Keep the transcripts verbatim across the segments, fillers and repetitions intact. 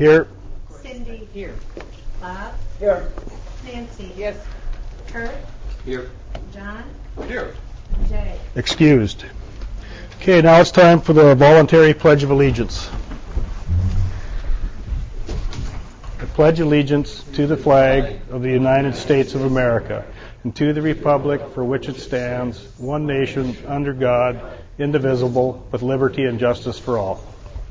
Here. Cindy. Here. Bob. Here. Nancy. Yes. Kurt. Here. John. Here. And Jay. Excused. Okay, now it's time for the voluntary Pledge of Allegiance. I pledge allegiance to the flag of the United States of America and to the republic for which it stands, one nation, under God, indivisible, with liberty and justice for all.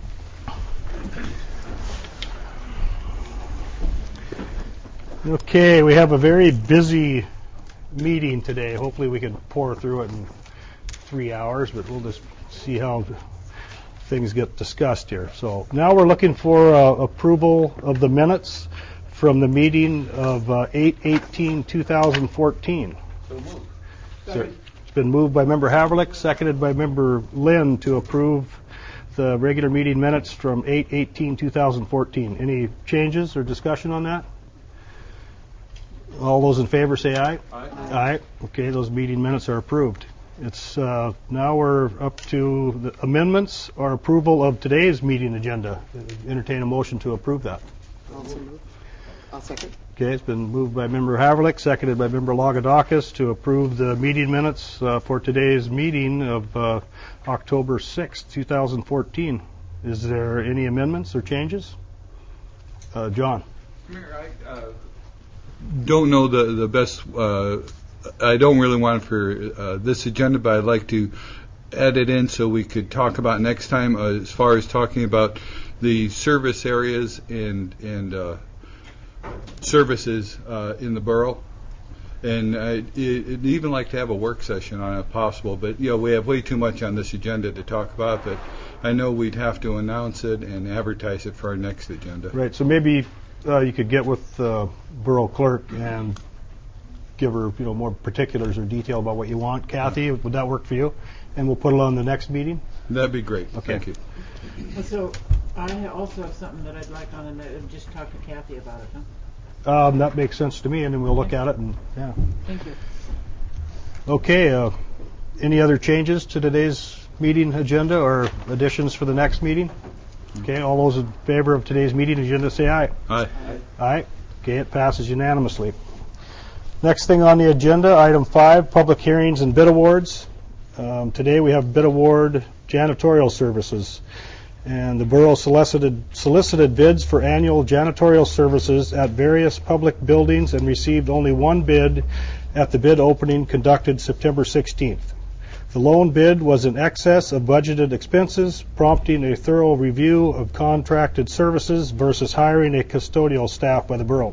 Okay, we have a very busy meeting today. Hopefully we can pour through it in three hours, but we'll just see how things get discussed here. So now we're looking for uh, approval of the minutes from the meeting of uh, eight eighteen two thousand fourteen. So moved. So it's been moved by Member Haverlick, seconded by Member Lynn to approve the regular meeting minutes from eight eighteen two thousand fourteen. Any changes or discussion on that? All those in favor say aye. Aye. Aye. Okay, those meeting minutes are approved. It's uh, now we're up to the amendments or approval of today's meeting agenda. Entertain a motion to approve that. Also move. I'll second. Okay, it's been moved by Member Haverlick, seconded by Member Lagodakis to approve the meeting minutes uh, for today's meeting of uh, October sixth, two thousand fourteen. Is there any amendments or changes? Uh, John. Mayor, I uh, don't know the, the best, uh, I don't really want it for uh, this agenda, but I'd like to add it in so we could talk about next time uh, as far as talking about the service areas and, and uh, services uh, in the borough. And I'd, I'd even like to have a work session on it if possible, but you know, we have way too much on this agenda to talk about, but I know we'd have to announce it and advertise it for our next agenda. Right, so maybe uh, you could get with the uh, borough clerk and give her, you know, more particulars or detail about what you want. Kathy, would that work for you? And we'll put it on the next meeting? That'd be great. Okay. Thank you. And so I also have something that I'd like on, and I'd just talk to Kathy about it, huh? Um, that makes sense to me, and then we'll look at it. And yeah. Thank you. Okay. Uh, any other changes to today's meeting agenda or additions for the next meeting? Okay. All those in favor of today's meeting agenda say aye. Aye. Aye. Okay. It passes unanimously. Next thing on the agenda, item five, public hearings and bid awards. Um, today we have bid award janitorial services. And the borough solicited, solicited bids for annual janitorial services at various public buildings and received only one bid at the bid opening conducted September sixteenth. The lone bid was in excess of budgeted expenses, prompting a thorough review of contracted services versus hiring a custodial staff by the borough.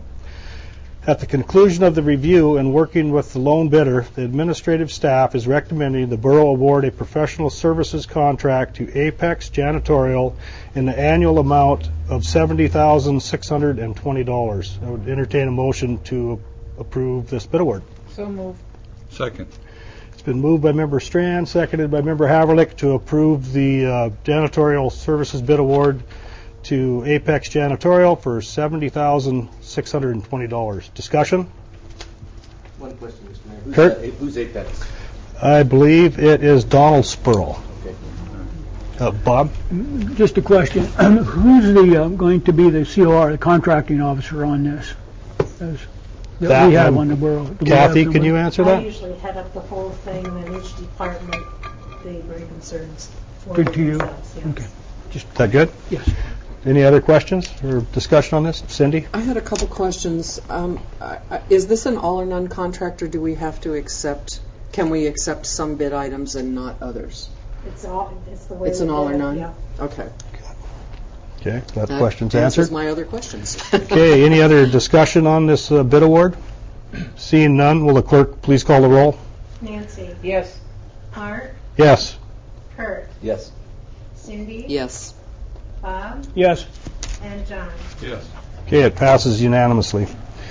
At the conclusion of the review and working with the lone bidder, the administrative staff is recommending the borough award a professional services contract to Apex Janitorial in the annual amount of seventy thousand six hundred twenty dollars. I would entertain a motion to approve this bid award. So move. Second. It's been moved by Member Strand, seconded by Member Haverlick to approve the uh, janitorial services bid award to Apex Janitorial for seventy thousand six hundred twenty dollars. Discussion? One question, Mister Mayor. Who's, Kurt? uh, who's Apex? I believe it is Donald Spurl. Okay. Uh, Bob? Just a question. Who's the uh, going to be the C O R, the contracting officer on this? As, that, That we have one. on the borough. Do we Kathy, have can you somebody? answer I that? usually head up the whole thing, and then each department, they bring concerns for Good to you? themselves, yes. Okay. Is that good? Yes. Any other questions or discussion on this? Cindy? I had a couple questions. Um, I, I, is this an all or none contract, or do we have to accept, can we accept some bid items and not others? It's all, it's the way It's we an all did or it, none? yeah. Okay. Okay, that, That question's answers answered. my other questions. Okay, any other discussion on this uh, bid award? Seeing none, will the clerk please call the roll? Nancy. Yes. Art. Yes. Kurt. Yes. Cindy. Yes. Bob. Yes. And John. Yes. Okay, it passes unanimously.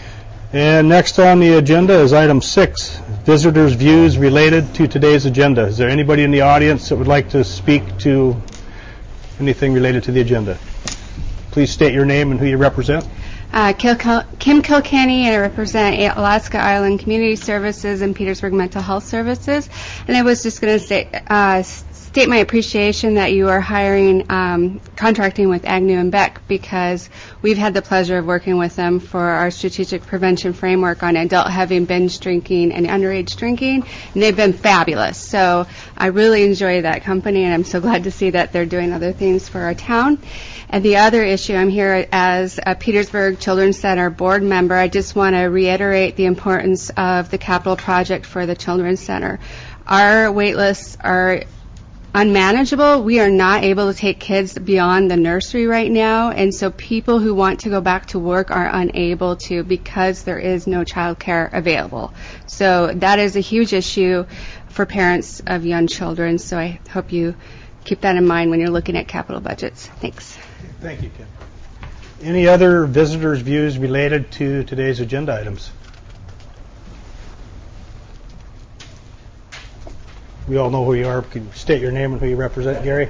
And next on the agenda is item six, visitors' views related to today's agenda. Is there anybody in the audience that would like to speak to anything related to the agenda? Please state your name and who you represent. Uh, Kil- Kim Kilkenny, and I represent Alaska Island Community Services and Petersburg Mental Health Services. And I was just going to state, uh, state my appreciation that you are hiring, um, contracting with Agnew and Beck because we've had the pleasure of working with them for our strategic prevention framework on adult heavy binge drinking and underage drinking, and they've been fabulous. So I really enjoy that company, and I'm so glad to see that they're doing other things for our town. And the other issue, I'm here as a Petersburg Children's Center board member. I just want to reiterate the importance of the capital project for the Children's Center. Our wait lists are unmanageable. We are not able to take kids beyond the nursery right now, and so people who want to go back to work are unable to because there is no child care available. So that is a huge issue for parents of young children, so I hope you keep that in mind when you're looking at capital budgets. Thanks. Thank you, Kim. Any other visitors' views related to today's agenda items? We all know who you are. Can you state your name and who you represent, Gary?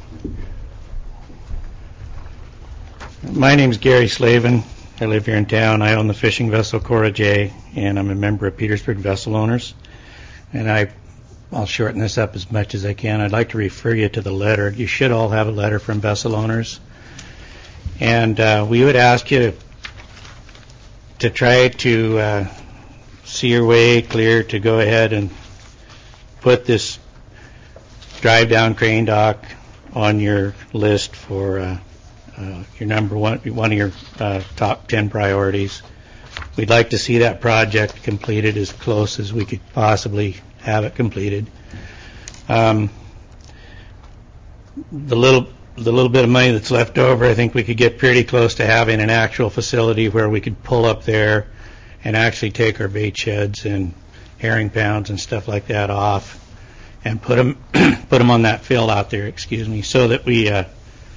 My name's Gary Slavin. I live here in town. I own the fishing vessel Cora J, and I'm a member of Petersburg Vessel Owners. And I, I'll shorten this up as much as I can. I'd like to refer you to the letter. You should all have a letter from Vessel Owners. And uh, we would ask you to, to try to uh, see your way clear to go ahead and put this drive-down crane dock on your list for uh, uh, your number one, one of your uh, top ten priorities. We'd like to see that project completed as close as we could possibly have it completed. Um, the little the little bit of money that's left over, I think we could get pretty close to having an actual facility where we could pull up there and actually take our bait sheds and herring pounds and stuff like that off and put them put them on that field out there, excuse me, so that we, uh,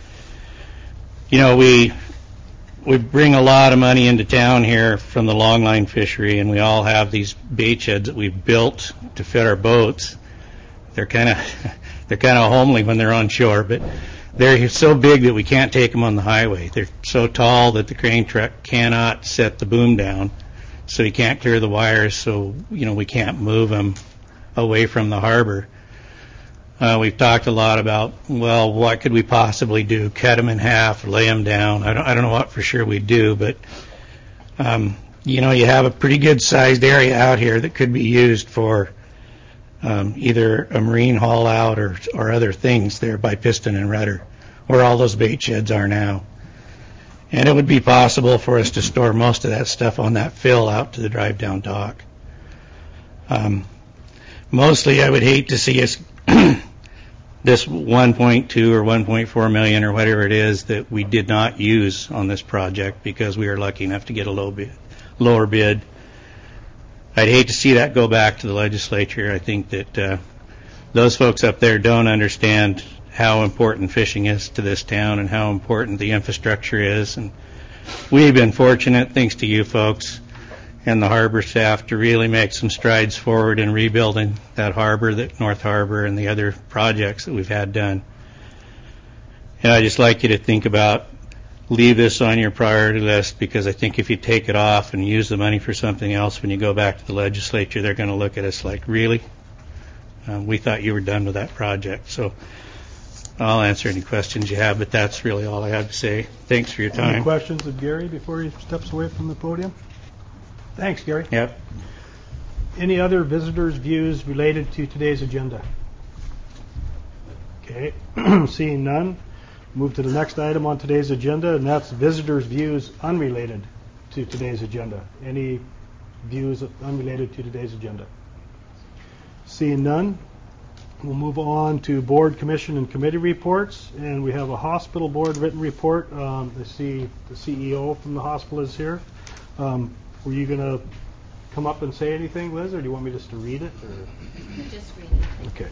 you know, we we bring a lot of money into town here from the longline fishery, and we all have these bait sheds that we've built to fit our boats. They're kind of they're kind of homely when they're on shore, but they're so big that we can't take them on the highway. They're so tall that the crane truck cannot set the boom down, so you can't clear the wires, so, you know, we can't move them away from the harbor. Uh, we've talked a lot about, well, what could we possibly do? Cut them in half, lay them down. I don't, I don't know what for sure we'd do, but, um, you know, you have a pretty good-sized area out here that could be used for um, either a marine haul out or, or other things there by Piston and Rudder, where all those bait sheds are now. And it would be possible for us to store most of that stuff on that fill out to the drive-down dock. Um, mostly, I would hate to see us this one point two or one point four million or whatever it is that we did not use on this project because we were lucky enough to get a low bid, lower bid. I'd hate to see that go back to the legislature. I think that uh, those folks up there don't understand how important fishing is to this town and how important the infrastructure is. And we've been fortunate, thanks to you folks and the harbor staff, to really make some strides forward in rebuilding that harbor, that North Harbor, and the other projects that we've had done. And I'd just like you to think about, leave this on your priority list, because I think if you take it off and use the money for something else, when you go back to the legislature, they're going to look at us like, really? Um, we thought you were done with that project. So I'll answer any questions you have, but that's really all I have to say. Thanks for your time. Any questions of Gary before he steps away from the podium? Thanks, Gary. Yep. Any other visitors' views related to today's agenda? Okay. Seeing none, move to the next item on today's agenda, and that's visitors' views unrelated to today's agenda. Any views unrelated to today's agenda? Seeing none, we'll move on to board, commission, and committee reports. And we have a hospital board written report. Um, I see the C E O from the hospital is here. Um, were you going to come up and say anything, Liz, or do you want me just to read it? Or? Just read it. Okay.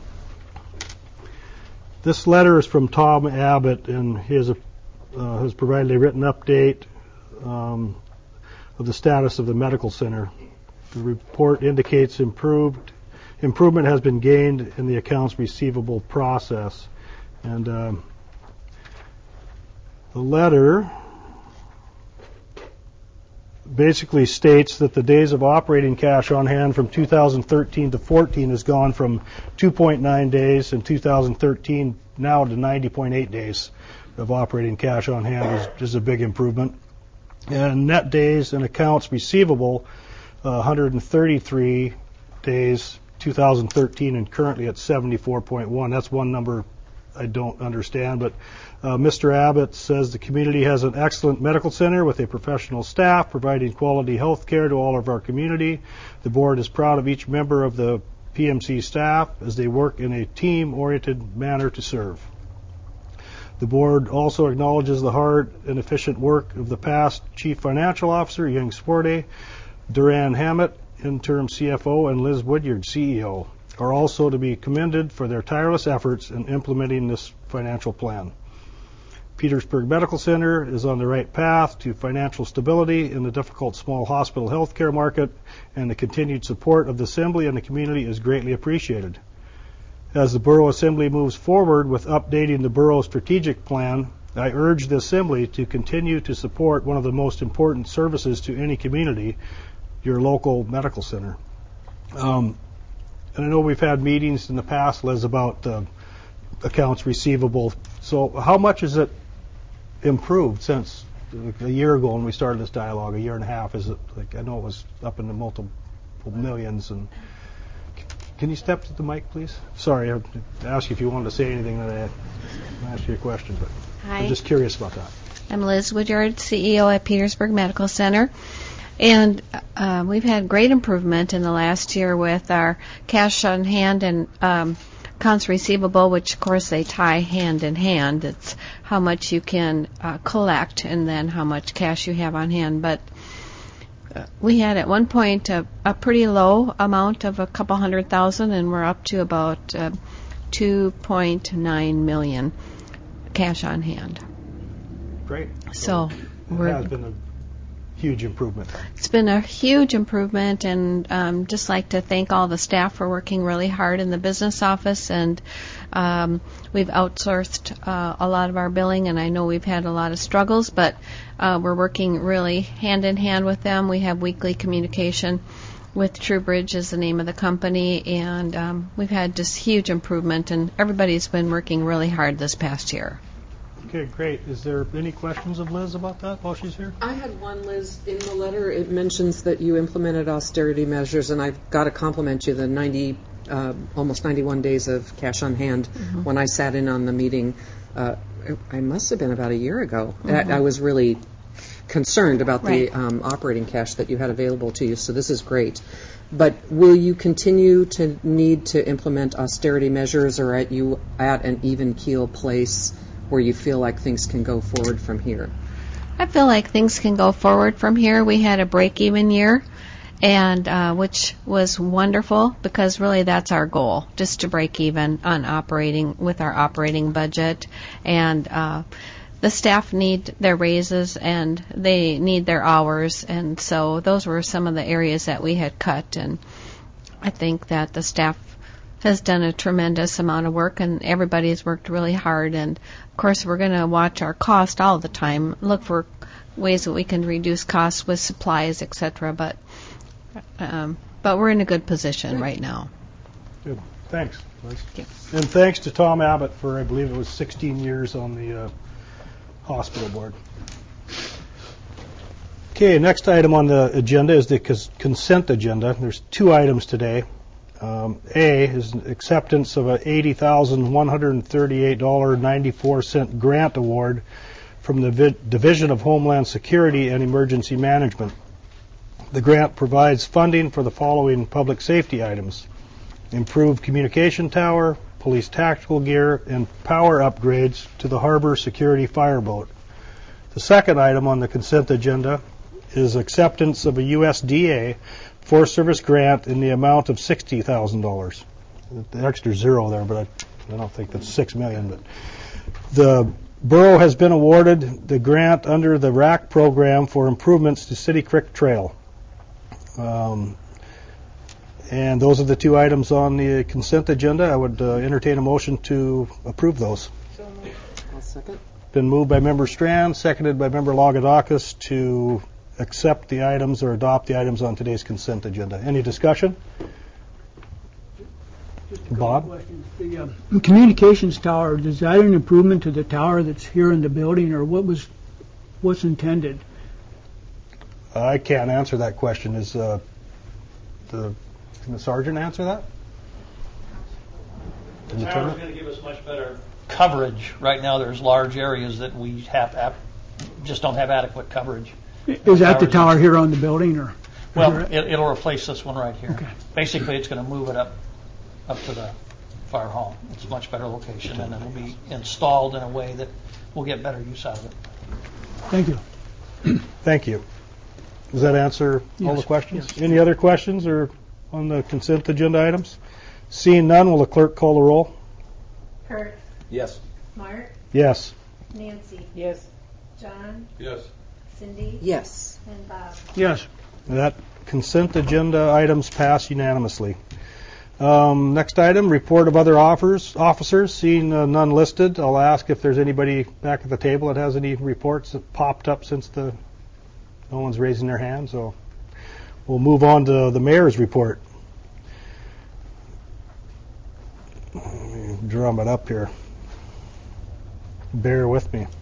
This letter is from Tom Abbott, and he has, a, uh, has provided a written update um, of the status of the medical center. The report indicates improved improvement has been gained in the accounts receivable process. And um, the letter basically states that the days of operating cash on hand from two thousand thirteen to fourteen has gone from two point nine days in two thousand thirteen now to ninety point eight days of operating cash on hand is, is a big improvement. And net days and accounts receivable, uh, one hundred thirty-three days, two thousand thirteen, and currently at seventy-four point one. That's one number I don't understand, but uh, Mister Abbott says the community has an excellent medical center with a professional staff providing quality health care to all of our community. The board is proud of each member of the P M C staff as they work in a team-oriented manner to serve. The board also acknowledges the hard and efficient work of the past Chief Financial Officer, Yang Swarty, Duran Hammett, interim C F O, and Liz Woodyard, C E O, are also to be commended for their tireless efforts in implementing this financial plan. Petersburg Medical Center is on the right path to financial stability in the difficult small hospital healthcare market, and the continued support of the Assembly and the community is greatly appreciated. As the Borough Assembly moves forward with updating the Borough Strategic Plan, I urge the Assembly to continue to support one of the most important services to any community, your local medical center. Um, and I know we've had meetings in the past, Liz, about uh, accounts receivable. So how much has it improved since a year ago when we started this dialogue, a year and a half? Is it like, I know it was up in the multiple millions. And can you step to the mic, please? Sorry, I asked you if you wanted to say anything, that I asked you a question, but Hi. I'm just curious about that. I'm Liz Woodyard, C E O at Petersburg Medical Center. And uh, we've had great improvement in the last year with our cash on hand and um, accounts receivable, which, of course, they tie hand in hand. It's how much you can uh, collect and then how much cash you have on hand. But uh, we had at one point a, a pretty low amount of a couple hundred thousand, and we're up to about uh, two point nine million cash on hand. Great. So, so we're, it has been a huge improvement. It's been a huge improvement, and um, just like to thank all the staff for working really hard in the business office. And um, we've outsourced uh, a lot of our billing, and I know we've had a lot of struggles, but uh, we're working really hand in hand with them. We have weekly communication with TrueBridge is the name of the company, and um, we've had just huge improvement, and everybody's been working really hard this past year. Okay, great. Is there any questions of Liz about that while she's here? I had one, Liz. In the letter, it mentions that you implemented austerity measures, and I've got to compliment you, the ninety, uh, almost ninety-one days of cash on hand. Mm-hmm. When I sat in on the meeting, uh, I must have been about a year ago. Mm-hmm. I, I was really concerned about right. the um, operating cash that you had available to you, so this is great. But will you continue to need to implement austerity measures, or are you at an even keel place where you feel like things can go forward from here? I feel like things can go forward from here. We had a break-even year, and uh, which was wonderful, because really that's our goal, just to break even on operating with our operating budget. And uh, the staff need their raises, and they need their hours, and so those were some of the areas that we had cut. And I think that the staff has done a tremendous amount of work, and everybody has worked really hard. And of course, we're going to watch our cost all the time, look for ways that we can reduce costs with supplies, et cetera. But um, but we're in a good position right now. Good. Thanks, Liz. Thank you. And thanks to Tom Abbott for, I believe it was sixteen years on the uh, hospital board. Okay, next item on the agenda is the cons- consent agenda. There's two items today. Um, A is acceptance of an eighty thousand one hundred thirty-eight dollars and ninety-four cents grant award from the Vi- Division of Homeland Security and Emergency Management. The grant provides funding for the following public safety items: improved communication tower, police tactical gear, and power upgrades to the harbor security fireboat. The second item on the consent agenda is acceptance of a U S D A Forest Service grant in the amount of sixty thousand dollars. The extra zero there, but I, I don't think that's six million dollars. But the borough has been awarded the grant under the R A C program for improvements to City Creek Trail. Um, and those are the two items on the consent agenda. I would uh, entertain a motion to approve those. I'll second. Been moved by Member Strand, seconded by Member Lagadakis to accept the items or adopt the items on today's consent agenda. Any discussion? Just a couple Bob? questions. The um, communications tower, is that an improvement to the tower that's here in the building, or what was, what's intended? I can't answer that question. Is uh, the, can the sergeant answer that? The tower is going to give us much better coverage. Right now, there's large areas that we have ap- just don't have adequate coverage. Is that the tower here on the building, or? Well, it, it'll replace this one right here. Okay. Basically, it's going to move it up up to the fire hall. It's a much better location, and it'll be installed in a way that we'll get better use out of it. Thank you. Thank you. Does that answer all Yes. the questions? Yes. Any other questions or on the consent agenda items? Seeing none, will the clerk call the roll? Kurt, Yes. Mark, Yes. Nancy, Yes. John, Yes. Cindy, Yes. and Bob. Yes. That consent agenda items pass unanimously. Um, next item, report of other offers, officers. Seeing uh, none listed, I'll ask if there's anybody back at the table that has any reports that popped up since the no one's raising their hand. So we'll move on to the mayor's report. Let me drum it up here. Bear with me.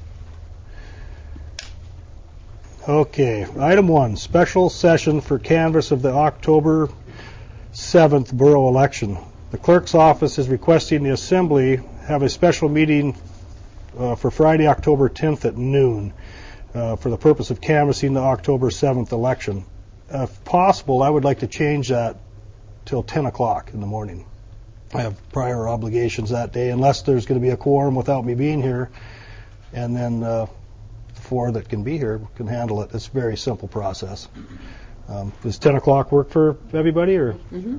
Okay, item one, special session for canvass of the October seventh borough election. The clerk's office is requesting the assembly have a special meeting uh, for Friday, October tenth at noon uh, for the purpose of canvassing the October seventh election. If possible, I would like to change that till ten o'clock in the morning. I have prior obligations that day, unless there's going to be a quorum without me being here, and then uh, four that can be here can handle it. It's a very simple process. Um, does ten o'clock work for everybody, or? Mm-hmm.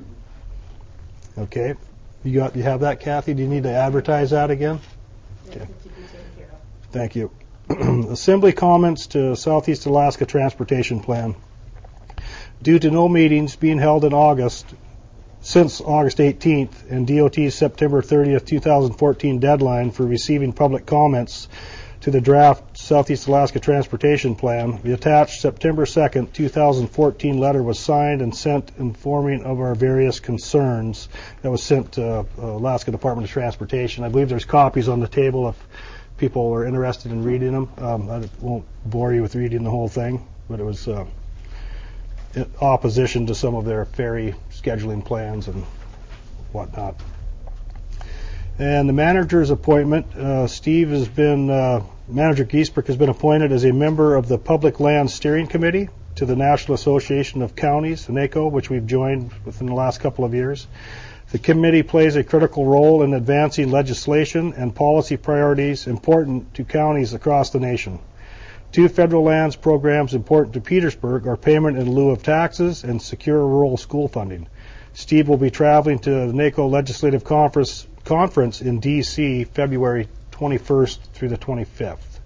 Okay. You got you have that, Kathy? Do you need to advertise that again? Okay. Care of. Thank you. Assembly comments to Southeast Alaska Transportation Plan. Due to no meetings being held in August since August eighteenth and D O T's September thirtieth, twenty fourteen deadline for receiving public comments to the draft Southeast Alaska Transportation Plan, the attached September second, twenty fourteen letter was signed and sent informing of our various concerns. That was sent to uh, Alaska Department of Transportation. I believe there's copies on the table if people are interested in reading them. Um, I won't bore you with reading the whole thing, but it was uh, in opposition to some of their ferry scheduling plans and whatnot. And the manager's appointment, uh, Steve has been, uh, Manager Giesbrecht has been appointed as a member of the Public Land Steering Committee to the National Association of Counties, NACO, which we've joined within the last couple of years. The committee plays a critical role in advancing legislation and policy priorities important to counties across the nation. Two federal lands programs important to Petersburg are payment in lieu of taxes and secure rural school funding. Steve will be traveling to the NACO Legislative Conference conference in D C February twenty-first through the twenty-fifth.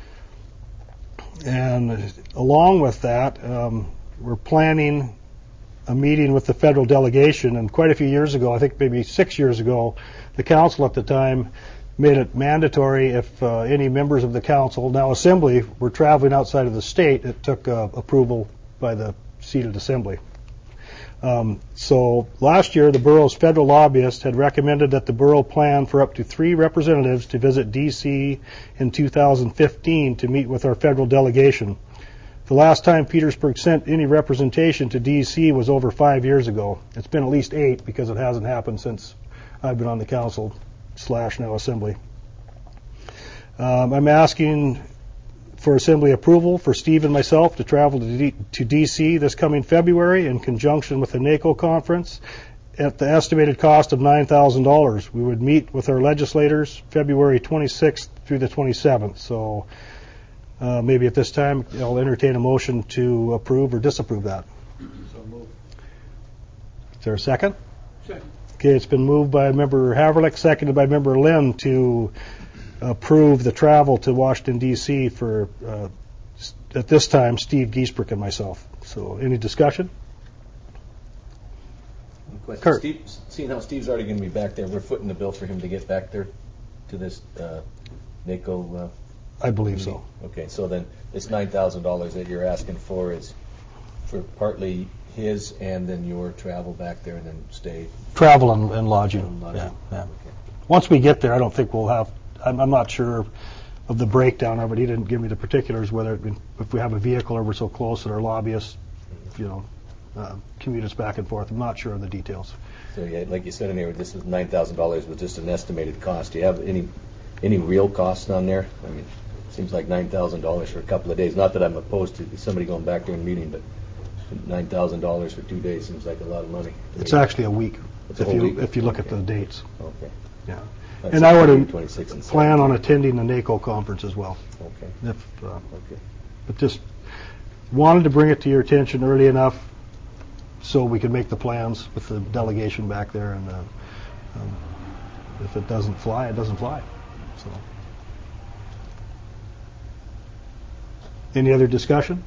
And along with that, um, we're planning a meeting with the federal delegation. And quite a few years ago, I think maybe six years ago, the council at the time made it mandatory if uh, any members of the council, now assembly, were traveling outside of the state, it took uh, approval by the seated assembly. Um, so last year, the borough's federal lobbyist had recommended that the borough plan for up to three representatives to visit D C in two thousand fifteen to meet with our federal delegation. The last time Petersburg sent any representation to D C was over five years ago. It's been at least eight because it hasn't happened since I've been on the council slash now assembly. Um, I'm asking for assembly approval for Steve and myself to travel to, D- to D C this coming February in conjunction with the NACO conference at the estimated cost of nine thousand dollars. We would meet with our legislators February twenty-sixth through the twenty-seventh. So uh, maybe at this time I'll entertain a motion to approve or disapprove that. So moved. Is there a second? Second. Okay, it's been moved by Member Haverlick, seconded by Member Lynn to approve the travel to Washington, D C for, uh, at this time, Steve Giesbrecht and myself. So any discussion? Question. Kurt. Steve, seeing how Steve's already going to be back there, we're footing the bill for him to get back there to this uh, NACO. Uh, I believe meeting? so. Okay, so then this nine thousand dollars that you're asking for is for partly his and then your travel back there and then stay? Travel and, and lodging. And lodging. Yeah, yeah. Okay. Once we get there, I don't think we'll have. I'm, I'm not sure of the breakdown of it. He didn't give me the particulars whether it, if we have a vehicle or we're so close that our lobbyists, you know, uh, commute us back and forth. I'm not sure of the details. So yeah, like you said in here, this was nine thousand dollars was just an estimated cost. Do you have any any real costs on there? I mean, it seems like nine thousand dollars for a couple of days. Not that I'm opposed to somebody going back there and meeting, but nine thousand dollars for two days seems like a lot of money. It's actually a week. It's a if whole you week? if you look Okay. at the dates. Okay. Yeah. That's And I would twenty-six and plan on seventeen. attending the NACO conference as well. Okay. If, uh, Okay. but just wanted to bring it to your attention early enough so we could make the plans with the delegation back there. And uh, um, if it doesn't fly, it doesn't fly. So, any other discussion?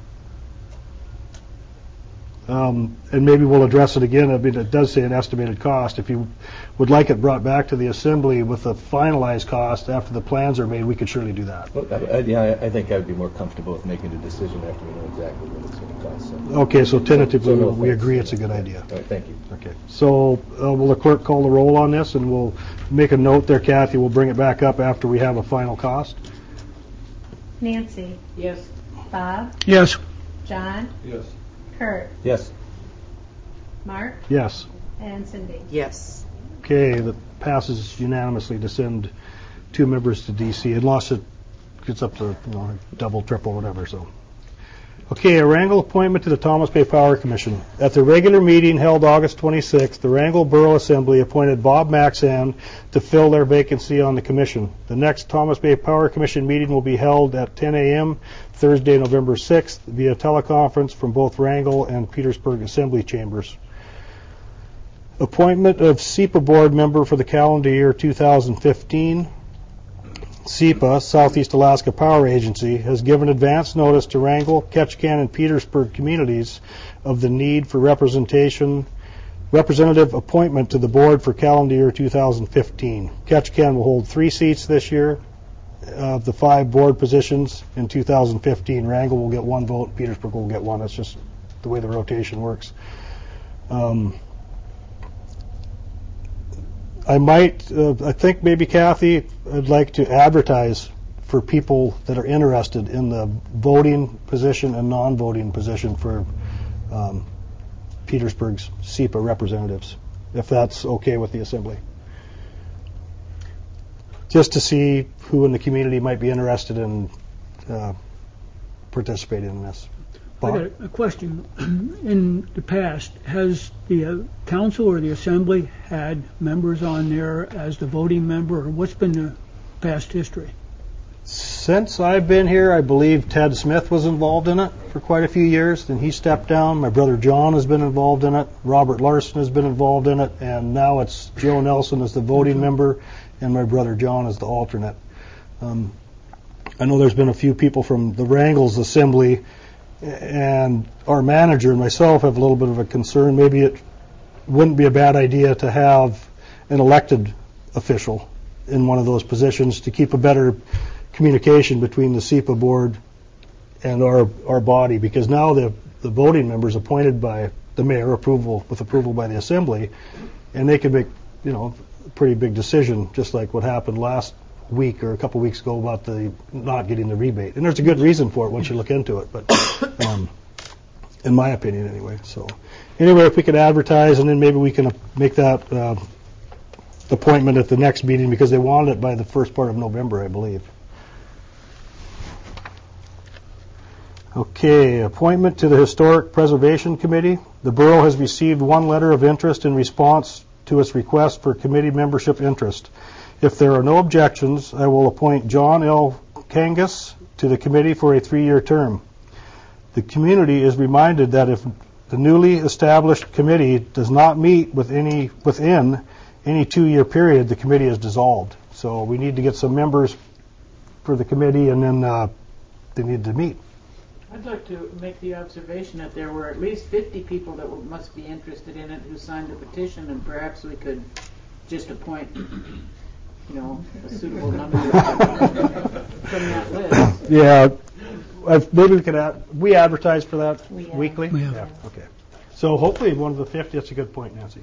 Um, and maybe we'll address it again. I mean, it does say an estimated cost. If you would like it brought back to the assembly with a finalized cost after the plans are made, we could surely do that. Well, I, I, yeah, I I think I'd be more comfortable with making a decision after we know exactly what it's going to cost. So. Okay, so tentatively, So no we offense. agree it's a good idea. All right, thank you. Okay, so uh, will the clerk call the roll on this, and we'll make a note there, Kathy. We'll bring it back up after we have a final cost. Nancy, Yes. Bob, Yes. John, Yes. Kurt, Yes. Mark, Yes. and Cindy. Yes. Okay, that passes unanimously to send two members to D C, unless it gets up to, you know, double, triple, whatever, so. Okay, a Wrangell appointment to the Thomas Bay Power Commission. At the regular meeting held August twenty-sixth, the Wrangell Borough Assembly appointed Bob Maxan to fill their vacancy on the commission. The next Thomas Bay Power Commission meeting will be held at ten a.m. Thursday, November sixth, via teleconference from both Wrangell and Petersburg Assembly chambers. Appointment of S E P A board member for the calendar year two thousand fifteen. S E P A, Southeast Alaska Power Agency, has given advance notice to Wrangell, Ketchikan, and Petersburg communities of the need for representation, representative appointment to the board for calendar year two thousand fifteen. Ketchikan will hold three seats this year of the five board positions in two thousand fifteen. Wrangell will get one vote, Petersburg will get one. That's just the way the rotation works. Um, I might, uh, I think maybe Kathy, I'd like to advertise for people that are interested in the voting position and non-voting position for um, Petersburg's S E P A representatives, if that's okay with the Assembly. Just to see who in the community might be interested in uh, participating in this. I got a question. In the past, has the uh, council or the assembly had members on there as the voting member, or what's been the past history? Since I've been here, I believe Ted Smith was involved in it for quite a few years. Then he stepped down. My brother John has been involved in it. Robert Larson has been involved in it. And now it's Joe Nelson as the voting member and my brother John as the alternate. Um, I know there's been a few people from the Wrangell's Assembly, and our manager and myself have a little bit of a concern. Maybe it wouldn't be a bad idea to have an elected official in one of those positions to keep a better communication between the S E P A board and our our body, because now the the voting members appointed by the mayor, approval with approval by the assembly, and they can make, you know, a pretty big decision, just like what happened last week or a couple weeks ago about the not getting the rebate. And there's a good reason for it once you look into it, but um, in my opinion anyway. So anyway, if we could advertise, and then maybe we can make that uh, appointment at the next meeting, because they wanted it by the first part of November, I believe. Okay, appointment to the Historic Preservation Committee. The borough has received one letter of interest in response to its request for committee membership interest. If there are no objections, I will appoint John L. Kangas to the committee for a three-year term. The community is reminded that if the newly established committee does not meet with any, within any two-year period, the committee is dissolved. So we need to get some members for the committee, and then uh, they need to meet. I'd like to make the observation that there were at least fifty people that were, must be interested in it who signed the petition, and perhaps we could just appoint, you know, a suitable number from that list. Yeah, uh, maybe we could ad- we advertise for that We have. weekly. We have. Yeah. Okay. So hopefully one of the fifty. That's a good point, Nancy.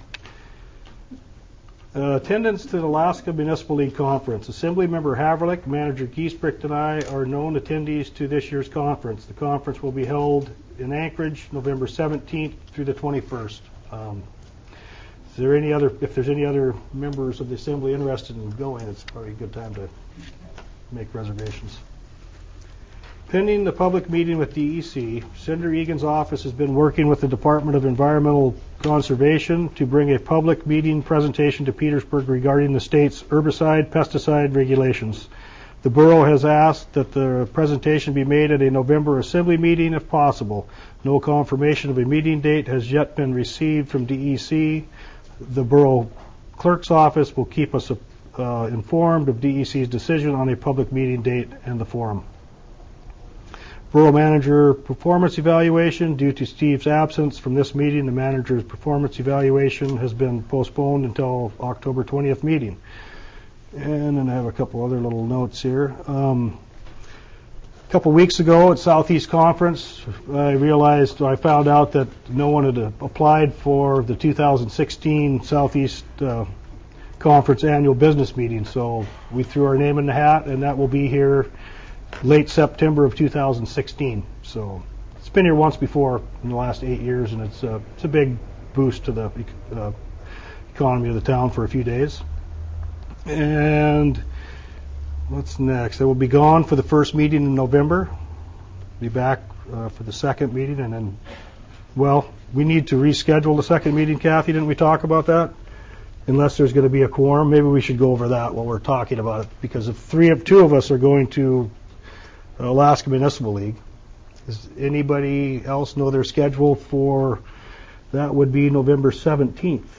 Uh, attendance to the Alaska Municipal League Conference. Assembly Member Haverlick, Manager Giesbricht, and I are known attendees to this year's conference. The conference will be held in Anchorage, November seventeenth through the twenty-first. Um, is there any other? If there's any other members of the Assembly interested in going, it's probably a good time to make reservations. Pending the public meeting with D E C, Senator Egan's office has been working with the Department of Environmental Conservation to bring a public meeting presentation to Petersburg regarding the state's herbicide, pesticide regulations. The borough has asked that the presentation be made at a November Assembly meeting if possible. No confirmation of a meeting date has yet been received from D E C. The borough clerk's office will keep us uh, informed of D E C's decision on a public meeting date and the forum. Borough manager performance evaluation. Due to Steve's absence from this meeting, the manager's performance evaluation has been postponed until October twentieth meeting. And then I have a couple other little notes here. Um, a couple weeks ago at Southeast Conference, I realized, I found out that no one had applied for the two thousand sixteen Southeast uh, Conference annual business meeting. So we threw our name in the hat, and that will be here late September of two thousand sixteen. So it's been here once before in the last eight years, and it's, uh, it's a big boost to the uh, economy of the town for a few days. And what's next? I will be gone for the first meeting in November. Be back uh, for the second meeting, and then, well, we need to reschedule the second meeting, Kathy. Didn't we talk about that? Unless there's going to be a quorum, maybe we should go over that while we're talking about it. Because if three of two of us are going to Alaska Municipal League, does anybody else know their schedule for that? Would be November seventeenth.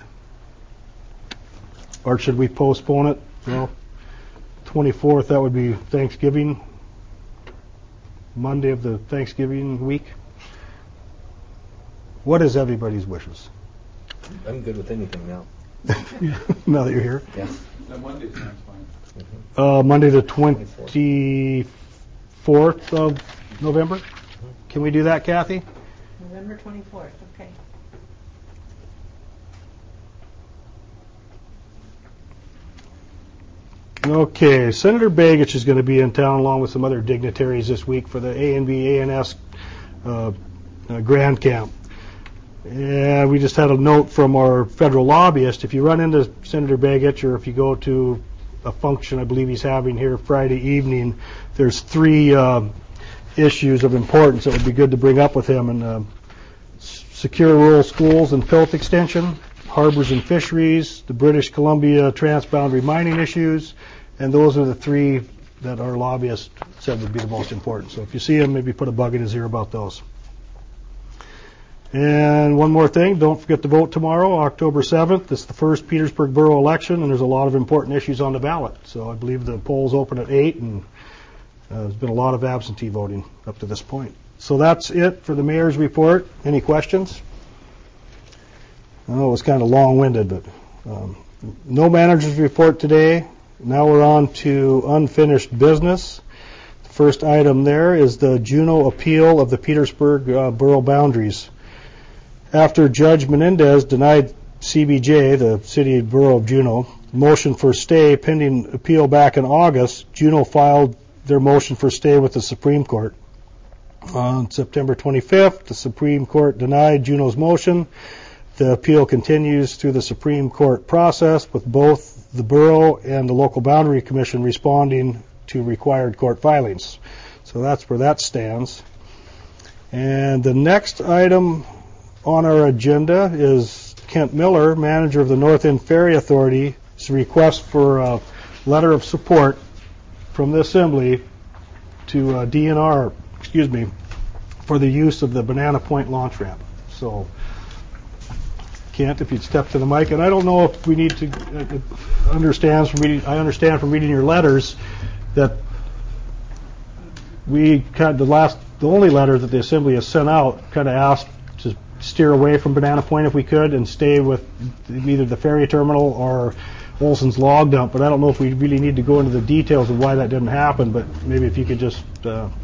Or should we postpone it? Well, twenty-fourth, that would be Thanksgiving, Monday of the Thanksgiving week. What is everybody's wishes? I'm good with anything now. Now that you're here? Yeah. That Monday sounds fine. Uh, Monday the twenty-fourth of November? Can we do that, Kathy? November twenty-fourth, okay. Okay, Senator Begich is going to be in town along with some other dignitaries this week for the A N B A N S uh, uh, Grand Camp. And we just had a note from our federal lobbyist. If you run into Senator Begich, or if you go to a function I believe he's having here Friday evening, there's three uh, issues of importance that would be good to bring up with him. And uh, secure rural schools and Pilth extension, harbors and fisheries, the British Columbia transboundary mining issues, and those are the three that our lobbyist said would be the most important. So if you see him, maybe put a bug in his ear about those. And one more thing, don't forget to vote tomorrow, October seventh. It's the first Petersburg Borough election, and there's a lot of important issues on the ballot. So I believe the polls open at eight, and uh, there's been a lot of absentee voting up to this point. So that's it for the mayor's report. Any questions? Oh, it was kind of long-winded, but um, no manager's report today. Now we're on to unfinished business. The first item there is the Juneau appeal of the Petersburg uh, borough boundaries. After Judge Menendez denied C B J, the city borough of Juneau, motion for stay pending appeal back in August, Juneau filed their motion for stay with the Supreme Court. On September twenty-fifth, the Supreme Court denied Juneau's motion. The appeal continues through the Supreme Court process, with both the borough and the local boundary commission responding to required court filings. So that's where that stands. And the next item on our agenda is Kent Miller, manager of the North End Ferry Authority, his request for a letter of support from the Assembly to uh, D N R, excuse me, for the use of the Banana Point launch ramp. So, Kent, if you'd step to the mic, and I don't know if we need to uh, understand from reading. I understand from reading your letters that we kind of the last, the only letter that the Assembly has sent out kind of asked to steer away from Banana Point if we could and stay with either the ferry terminal or Olson's log dump. But I don't know if we really need to go into the details of why that didn't happen. But maybe if you could just uh,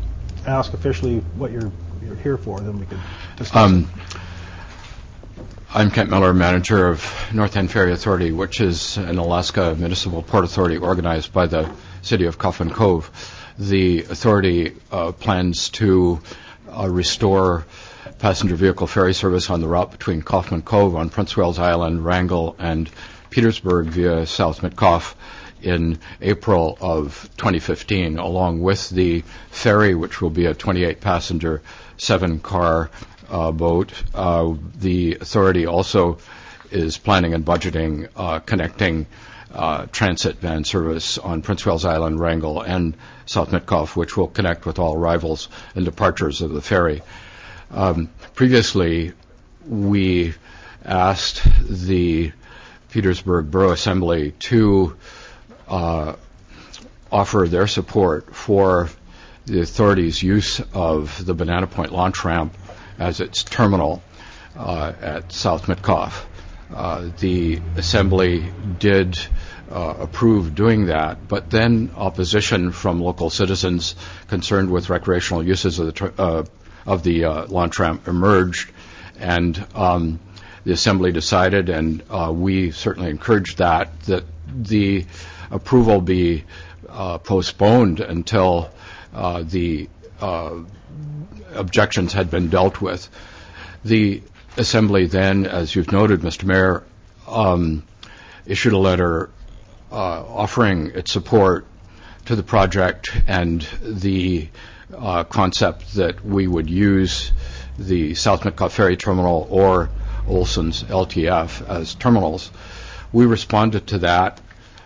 ask officially what you're you're here for, then we could discuss Um, it. I'm Kent Miller, manager of North End Ferry Authority, which is an Alaska municipal port authority organized by the city of Kaufman Cove. The authority uh, plans to uh, restore passenger vehicle ferry service on the route between Kaufman Cove on Prince Wales Island, Wrangell, and Petersburg via South Mitkof in April of twenty fifteen, along with the ferry, which will be a twenty-eight passenger, seven-car uh, boat. Uh, the authority also is planning and budgeting uh, connecting uh, transit van service on Prince Wales Island, Wrangell, and South Mitkof, which will connect with all arrivals and departures of the ferry. Um, previously, we asked the Petersburg Borough Assembly to uh, offer their support for the authority's use of the Banana Point launch ramp as its terminal uh, at South Mitkof. Uh, the Assembly did uh, approve doing that, but then opposition from local citizens concerned with recreational uses of the ter- uh, of the uh, launch ramp emerged, and um, the Assembly decided, and uh, we certainly encouraged that, that the approval be uh, postponed until uh, the uh, objections had been dealt with. The Assembly then, as you've noted, Mister Mayor, um, issued a letter uh, offering its support to the project and the uh, concept that we would use the South Mitkof Ferry Terminal or Olson's L T F as terminals. We responded to that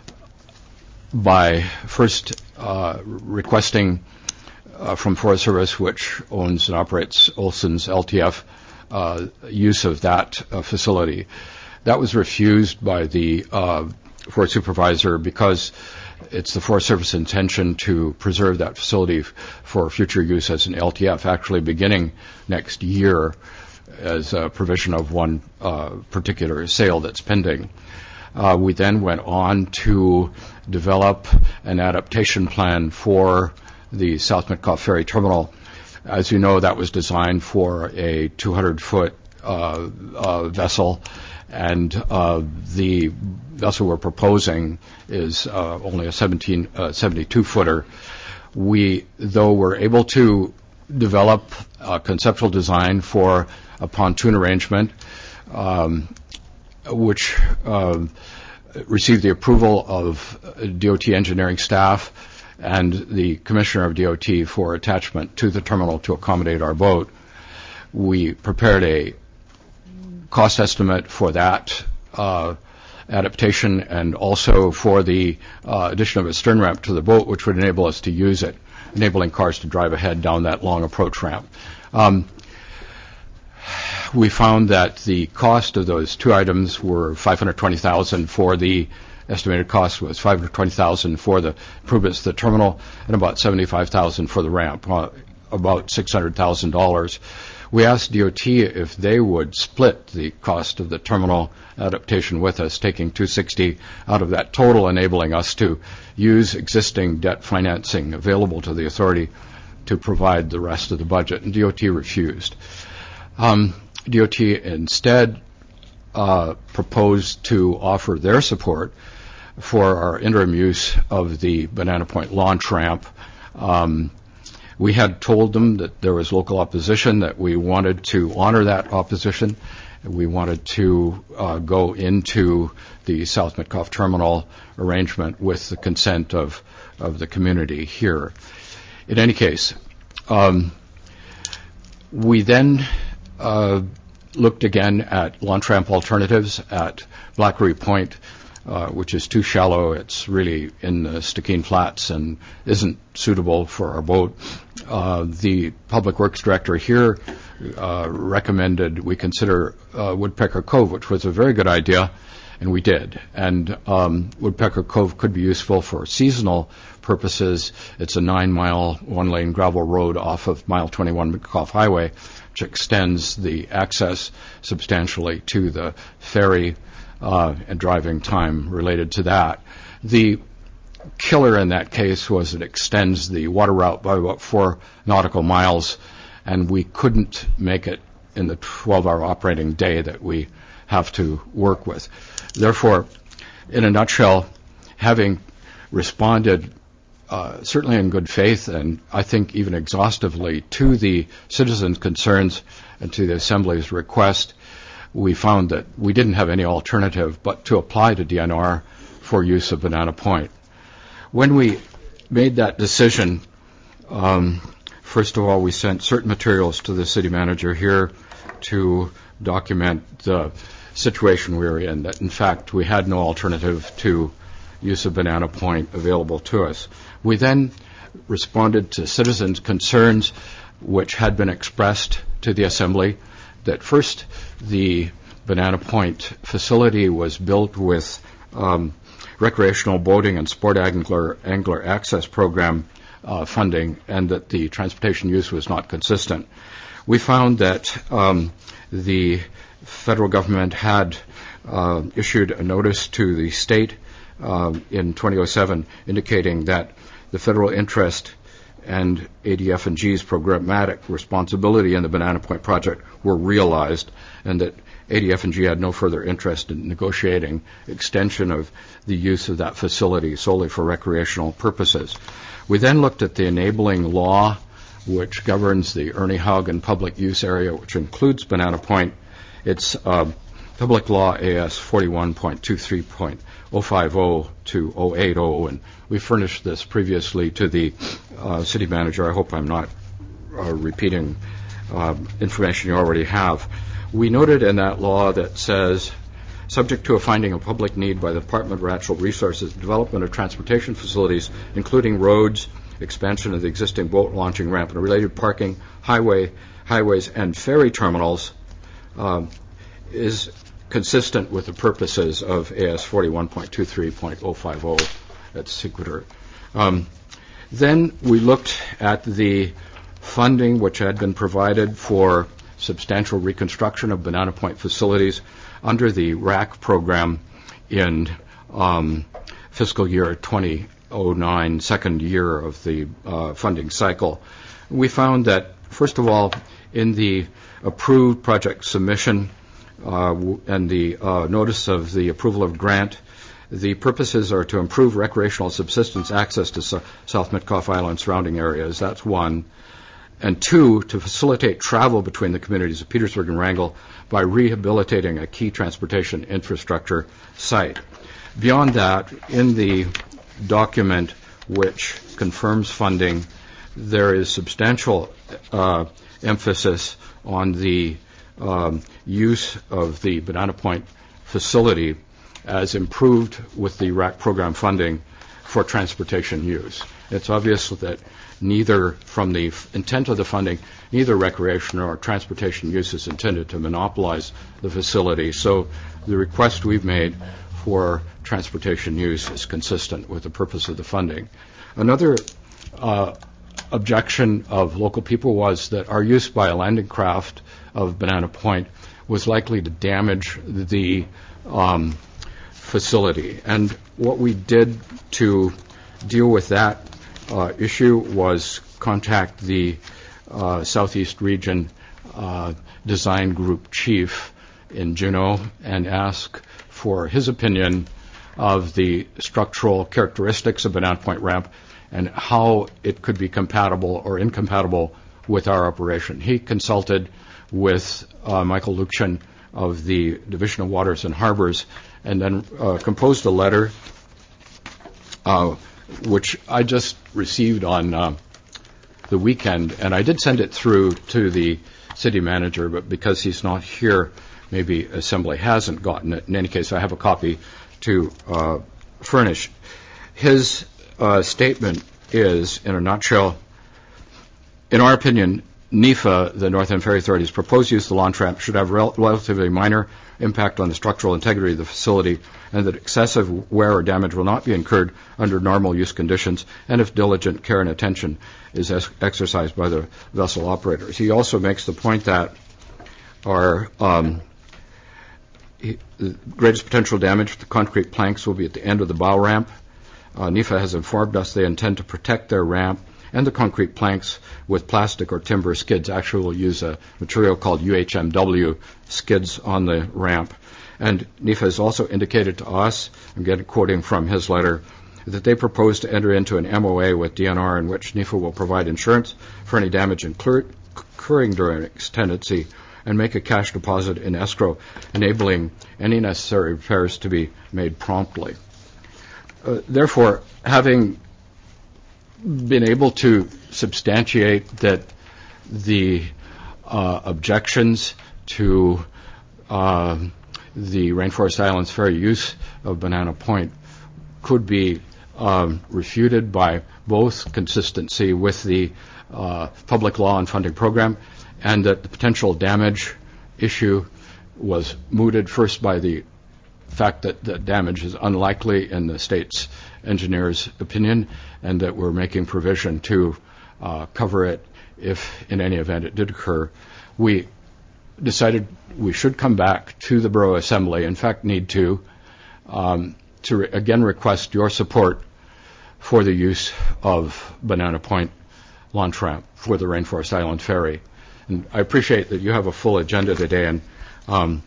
by first uh, requesting uh, from Forest Service, which owns and operates Olson's L T F, uh, use of that uh, facility. That was refused by the uh, Forest Supervisor because it's the Forest Service intention to preserve that facility f- for future use as an L T F, actually beginning next year as a provision of one uh, particular sale that's pending. Uh, we then went on to develop an adaptation plan for the South Mitkof Ferry Terminal. As you know, that was designed for a two hundred foot uh, uh, vessel, and uh, the vessel we're proposing is uh, only a seventeen, uh, seventy-two footer. We, though, were able to develop a conceptual design for a pontoon arrangement, um, which uh, received the approval of D O T engineering staff and the Commissioner of D O T for attachment to the terminal to accommodate our boat. We prepared a cost estimate for that uh, adaptation and also for the uh, addition of a stern ramp to the boat, which would enable us to use it, enabling cars to drive ahead down that long approach ramp. Um, we found that the cost of those two items were five hundred twenty thousand dollars for the estimated cost was five hundred twenty thousand dollars for the improvements to the terminal and about seventy-five thousand dollars for the ramp, uh, about six hundred thousand dollars. We asked D O T if they would split the cost of the terminal adaptation with us, taking two hundred sixty thousand dollars out of that total, enabling us to use existing debt financing available to the authority to provide the rest of the budget, and D O T refused. Um, D O T instead uh, proposed to offer their support for our interim use of the Banana Point launch ramp. Um, we had told them that there was local opposition, that we wanted to honor that opposition. We wanted to uh, go into the South Mitkof terminal arrangement with the consent of, of the community here. In any case, um, we then uh, looked again at launch ramp alternatives at Blackery Point, uh, which is too shallow. It's really in the Stikine Flats and isn't suitable for our boat. Uh, the Public Works Director here uh, recommended we consider uh, Woodpecker Cove, which was a very good idea, and we did. And um, Woodpecker Cove could be useful for seasonal purposes. It's a nine-mile, one-lane gravel road off of Mile twenty-one Mitkof Highway, which extends the access substantially to the ferry uh, and driving time related to that. The killer in that case was it extends the water route by about four nautical miles, and we couldn't make it in the twelve-hour operating day that we have to work with. Therefore, in a nutshell, having responded uh, certainly in good faith and I think even exhaustively to the citizens' concerns and to the Assembly's request, we found that we didn't have any alternative but to apply to D N R for use of Banana Point. When we made that decision, um, first of all, we sent certain materials to the city manager here to document the situation we were in, that in fact we had no alternative to use of Banana Point available to us. We then responded to citizens' concerns which had been expressed to the Assembly, that first the Banana Point facility was built with um, recreational boating and sport angler, angler access program uh, funding, and that the transportation use was not consistent. We found that um, the federal government had uh, issued a notice to the state uh, in twenty oh seven indicating that the federal interest and A D F and G's programmatic responsibility in the Banana Point project were realized, and that A D F and G had no further interest in negotiating extension of the use of that facility solely for recreational purposes. We then looked at the enabling law which governs the Ernie Haugen public use area, which includes Banana Point. It's uh, Public Law A S forty-one point twenty-three point oh five oh to oh eighty, and we furnished this previously to the uh, city manager. I hope I'm not uh, repeating uh, information you already have. We noted in that law that says, subject to a finding of public need by the Department of Natural Resources, development of transportation facilities, including roads, expansion of the existing boat launching ramp and related parking, highway, highways, and ferry terminals, um, is consistent with the purposes of A S forty-one point twenty-three point oh five oh at Sequitur. Um, then we looked at the funding which had been provided for substantial reconstruction of Banana Point facilities under the R A C program in um, fiscal year twenty oh nine, second year of the uh, funding cycle. We found that, first of all, in the approved project submission uh, and the uh, notice of the approval of grant, the purposes are to improve recreational subsistence access to S- South Mitkoff Island surrounding areas. That's one. And two, to facilitate travel between the communities of Petersburg and Wrangell by rehabilitating a key transportation infrastructure site. Beyond that, in the document which confirms funding, there is substantial uh, emphasis on the um, use of the Banana Point facility as improved with the R A C program funding for transportation use. It's obvious that neither, from the f- intent of the funding, neither recreation or transportation use is intended to monopolize the facility. So the request we've made for transportation use is consistent with the purpose of the funding. Another uh, objection of local people was that our use by a landing craft of Banana Point was likely to damage the um, facility. And what we did to deal with that uh, issue was contact the uh, Southeast Region uh, Design Group Chief in Juneau and ask for his opinion of the structural characteristics of Banana Point Ramp and how it could be compatible or incompatible with our operation. He consulted with uh, Michael Lukshin of the Division of Waters and Harbors and then uh, composed a letter uh, which I just received on uh, the weekend, and I did send it through to the city manager, but because he's not here, maybe Assembly hasn't gotten it. In any case, I have a copy to uh, furnish. His uh, statement is, in a nutshell, in our opinion, NEFA, the North End Ferry Authority's proposed use of the launch ramp, should have rel- relatively minor impact on the structural integrity of the facility, and that excessive wear or damage will not be incurred under normal use conditions, and if diligent care and attention is ex- exercised by the vessel operators. He also makes the point that our um, he, the greatest potential damage to the concrete planks will be at the end of the bow ramp, uh, NEFA has informed us they intend to protect their ramp and the concrete planks with plastic or timber skids. Actually, we'll use a material called U H M W skids on the ramp. And NEFA has also indicated to us, I'm getting quoting from his letter, that they propose to enter into an M O A with D N R in which NEFA will provide insurance for any damage occurring during its tenancy and make a cash deposit in escrow, enabling any necessary repairs to be made promptly. Uh, therefore, having been able to substantiate that the uh, objections to uh, the Rainforest Islands Ferry use of Banana Point could be um, refuted by both consistency with the uh, public law and funding program, and that the potential damage issue was mooted first by the fact that the damage is unlikely in the state's engineer's opinion, and that we're making provision to uh, cover it if in any event it did occur. We decided we should come back to the Borough Assembly, in fact need to, um, to re- again request your support for the use of Banana Point launch ramp for the Rainforest Island Ferry. And I appreciate that you have a full agenda today, and um,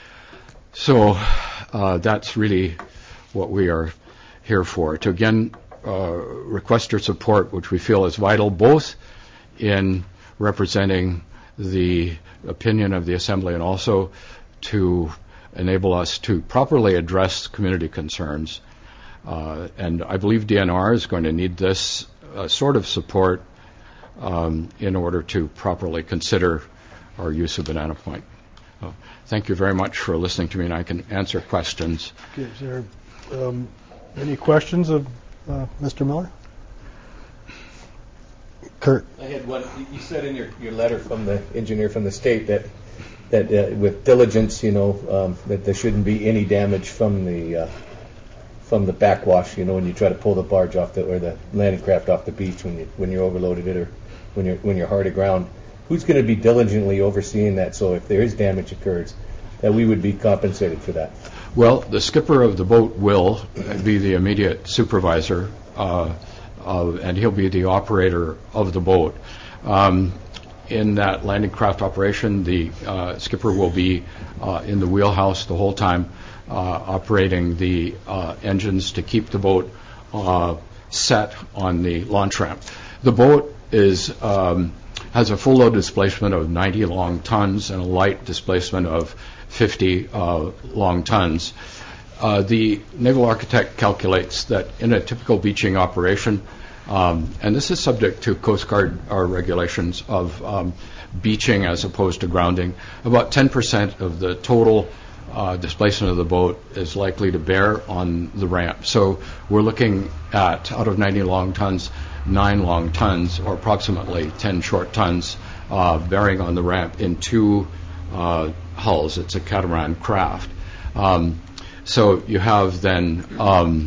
so uh, that's really what we are here for, to again uh, request your support, which we feel is vital, both in representing the opinion of the Assembly and also to enable us to properly address community concerns. Uh, and I believe D N R is going to need this uh, sort of support um, in order to properly consider our use of Banana Point. Uh, thank you very much for listening to me, and I can answer questions. Okay, is there um, any questions of uh, Mister Miller? Kurt. I had one. You said in your, your letter from the engineer from the state that that uh, with diligence, you know, um, that there shouldn't be any damage from the uh, from the backwash, you know, when you try to pull the barge off the or the landing craft off the beach when you when you're overloaded it or when you're when you're hard aground. Who's going to be diligently overseeing that? So if there is damage occurs, that we would be compensated for that. Well, the skipper of the boat will be the immediate supervisor, uh, uh, and he'll be the operator of the boat. Um, in that landing craft operation, the uh, skipper will be uh, in the wheelhouse the whole time, uh, operating the uh, engines to keep the boat uh, set on the launch ramp. The boat is um, has a full load displacement of ninety long tons and a light displacement of fifty uh, long tons. Uh, the naval architect calculates that in a typical beaching operation, um, and this is subject to Coast Guard uh, regulations of um, beaching as opposed to grounding, about ten percent of the total uh, displacement of the boat is likely to bear on the ramp. So we're looking at, out of ninety long tons, nine long tons, or approximately ten short tons, uh, bearing on the ramp in two uh, hulls. It's a catamaran craft. Um, so you have then um,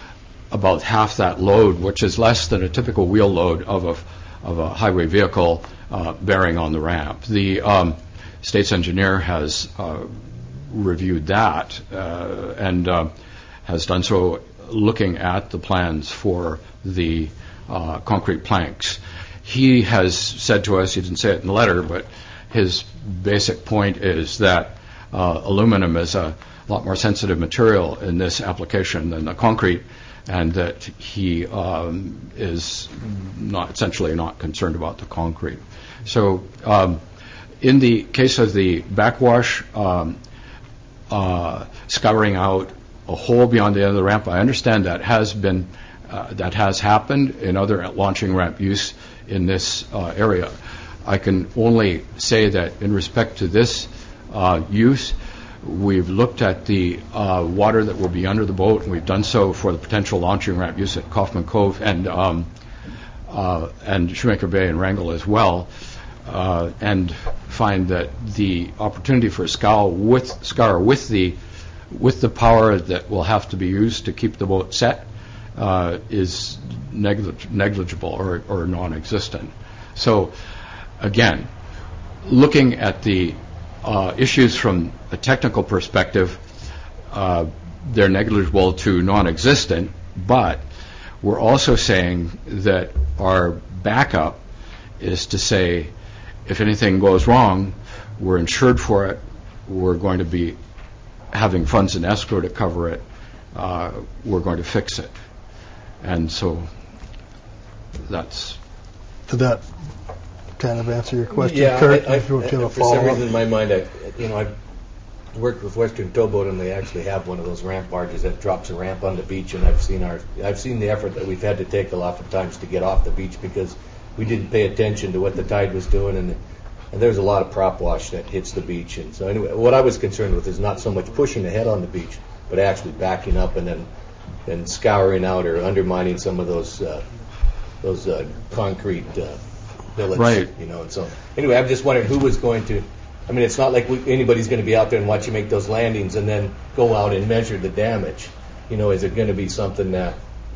about half that load, which is less than a typical wheel load of a, of a highway vehicle uh, bearing on the ramp. The um, state's engineer has uh, reviewed that uh, and uh, has done so looking at the plans for the uh, concrete planks. He has said to us, he didn't say it in the letter, but his basic point is that uh, aluminum is a lot more sensitive material in this application than the concrete, and that he um, is not essentially not concerned about the concrete. So um, in the case of the backwash, um, uh, scouring out a hole beyond the end of the ramp, I understand that has been uh, that has happened in other launching ramp use in this uh, area. I can only say that in respect to this uh, use, we've looked at the uh, water that will be under the boat, and we've done so for the potential launching ramp use at Kaufman Cove and um, uh, and Shoemaker Bay and Wrangell as well, uh, and find that the opportunity for a scour with scour with the with the power that will have to be used to keep the boat set uh, is neglig- negligible or, or non-existent. So, again, looking at the uh, issues from a technical perspective, uh, they're negligible to non-existent, but We're also saying that our backup is to say, if anything goes wrong, we're insured for it. We're going to be having funds in escrow to cover it. Uh, we're going to fix it. And so that's... Did that kind of answer your question, yeah, Kurt? I, I, If you have a for some follow-up. reason in my mind, I, you know, I've worked with Western Towboat, and they actually have one of those ramp barges that drops a ramp on the beach, and I've seen our, I've seen the effort that we've had to take a lot of times to get off the beach because we didn't pay attention to what the tide was doing, and and there's a lot of prop wash that hits the beach. And so anyway, what I was concerned with is not so much pushing ahead on the beach, but actually backing up and then then scouring out or undermining some of those uh, those uh, concrete uh, billets, Right. you know. And so anyway, I'm just wondering who was going to. I mean, it's not like we, anybody's going to be out there and watch you make those landings and then go out and measure the damage. You know, is it going to be something that,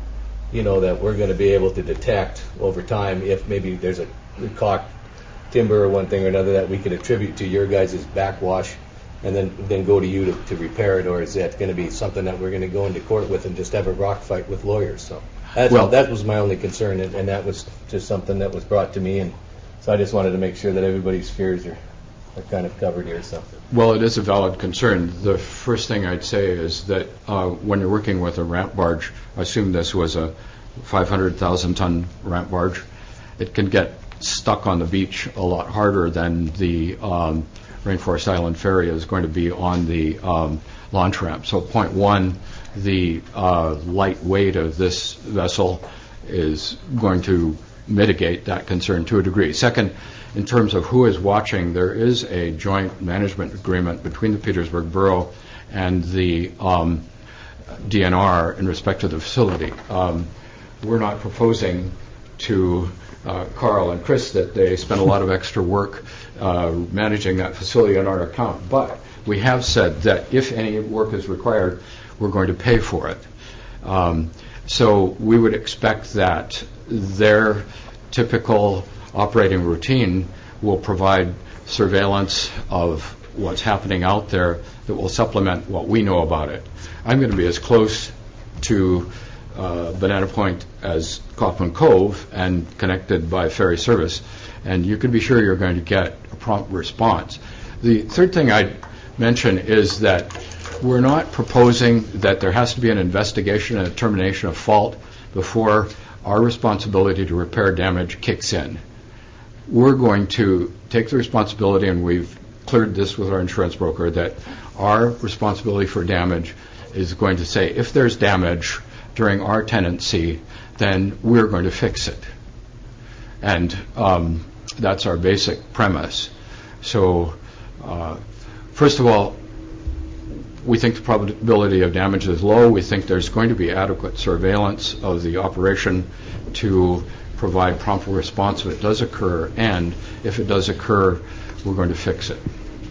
you know, that we're going to be able to detect over time if maybe there's a caulked timber or one thing or another that we can attribute to your guys' backwash and then, then go to you to, to repair it, or is that going to be something that we're going to go into court with and just have a rock fight with lawyers? So that's Well- all, that was my only concern, and, and that was just something that was brought to me, and so I just wanted to make sure that everybody's fears are, are kind of covered here. So. Well, it is a valid concern. The first thing I'd say is that uh, when you're working with a ramp barge, I assume this was a five hundred thousand ton ramp barge, it can get stuck on the beach a lot harder than the um, Rainforest Island Ferry is going to be on the um, launch ramp. So point one, the uh, light weight of this vessel is going to mitigate that concern to a degree. Second, in terms of who is watching, there is a joint management agreement between the Petersburg Borough and the um, D N R in respect to the facility. Um, we're not proposing to uh, Carl and Chris that they spend a lot of extra work uh, managing that facility on our account, but we have said that if any work is required, we're going to pay for it. Um, so we would expect that their typical operating routine will provide surveillance of what's happening out there that will supplement what we know about it. I'm going to be as close to uh, Banana Point as Kaufman Cove and connected by ferry service, and you can be sure you're going to get a prompt response. The third thing I'd mention is that we're not proposing that there has to be an investigation and a determination of fault before our responsibility to repair damage kicks in. We're going to take the responsibility, and we've cleared this with our insurance broker, that our responsibility for damage is going to say if there's damage during our tenancy, then we're going to fix it. And um, that's our basic premise. So, uh, first of all, we think the probability of damage is low. We think there's going to be adequate surveillance of the operation to provide prompt response if it does occur, and if it does occur, we're going to fix it.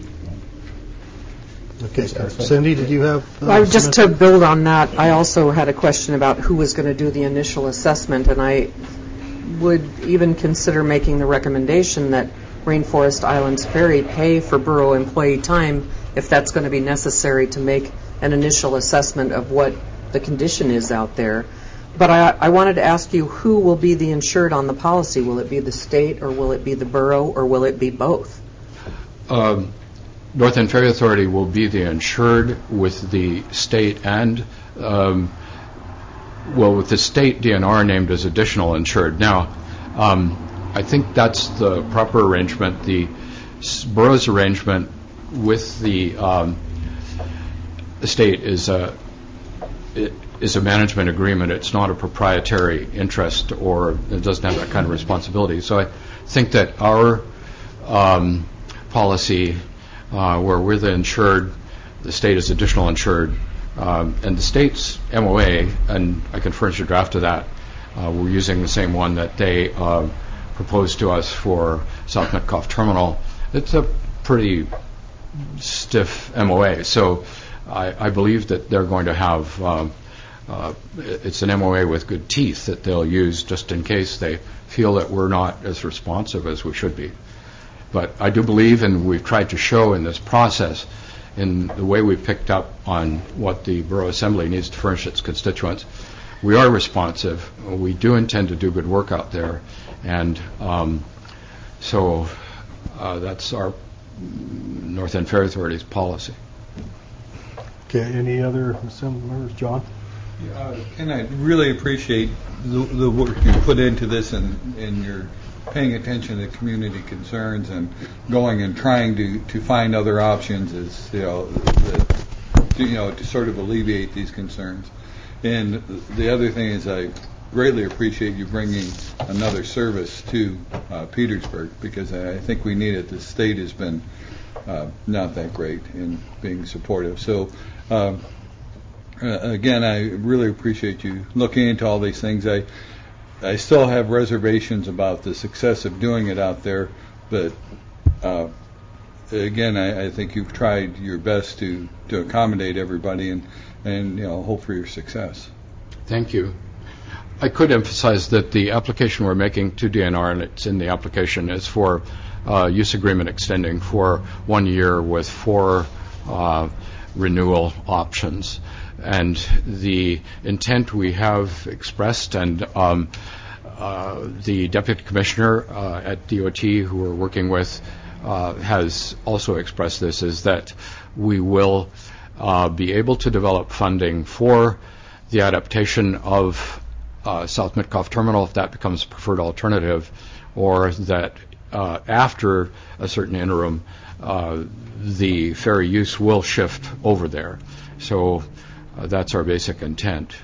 Okay, Cindy, did you have? Uh, Well, just some- to build on that, I also had a question about who was going to do the initial assessment, and I would even consider making the recommendation that Rainforest Islands Ferry pay for borough employee time if that's going to be necessary to make an initial assessment of what the condition is out there. But I, I wanted to ask you, who will be the insured on the policy? Will it be the state, or will it be the borough, or will it be both? Um, North End Ferry Authority will be the insured with the state and, um, well, with the state D N R named as additional insured. Now, um, I think that's the proper arrangement. The s- borough's arrangement with the um, state is a it is a management agreement. It's not a proprietary interest, or it doesn't have that kind of responsibility. So I think that our um, policy, uh, where we're the insured, the state is additional insured, um, and the state's M O A, and I can furnish a draft of that, uh, we're using the same one that they uh, proposed to us for South Metcalf Terminal. It's a pretty stiff M O A. So I, I believe that they're going to have, um, uh, it's an M O A with good teeth that they'll use just in case they feel that we're not as responsive as we should be. But I do believe, and we've tried to show in this process, in the way we've picked up on what the Borough Assembly needs to furnish its constituents, we are responsive. We do intend to do good work out there, and um, so uh, that's our North End Ferry Authority's policy. Okay, any other assembly members? John? Uh, and I really appreciate the, the work you put into this, and, and you're paying attention to community concerns and going and trying to, to find other options, as you know, the, you know, to sort of alleviate these concerns. And the other thing is, I greatly appreciate you bringing another service to uh, Petersburg, because I think we need it. The state has been uh, not that great in being supportive. So. Um, Uh, again, I really appreciate you looking into all these things. I I still have reservations about the success of doing it out there, but uh, again, I, I think you've tried your best to, to accommodate everybody, and, and you know, hope for your success. Thank you. I could emphasize that the application we're making to D N R, and it's in the application, is for uh, use agreement extending for one year with four uh, renewal options. And the intent we have expressed, and um, uh, the Deputy Commissioner uh, at D O T, who we're working with, uh, has also expressed this, is that we will uh, be able to develop funding for the adaptation of uh, South Mitkoff Terminal, if that becomes a preferred alternative, or that uh, after a certain interim, uh, the ferry use will shift over there. So Uh, that's our basic intent.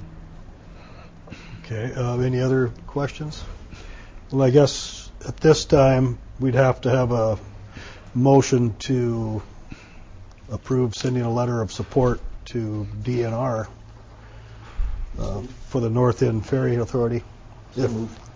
Okay. Uh, any other questions? Well, I guess at this time we'd have to have a motion to approve sending a letter of support to D N R uh, for the North End Ferry Authority. If,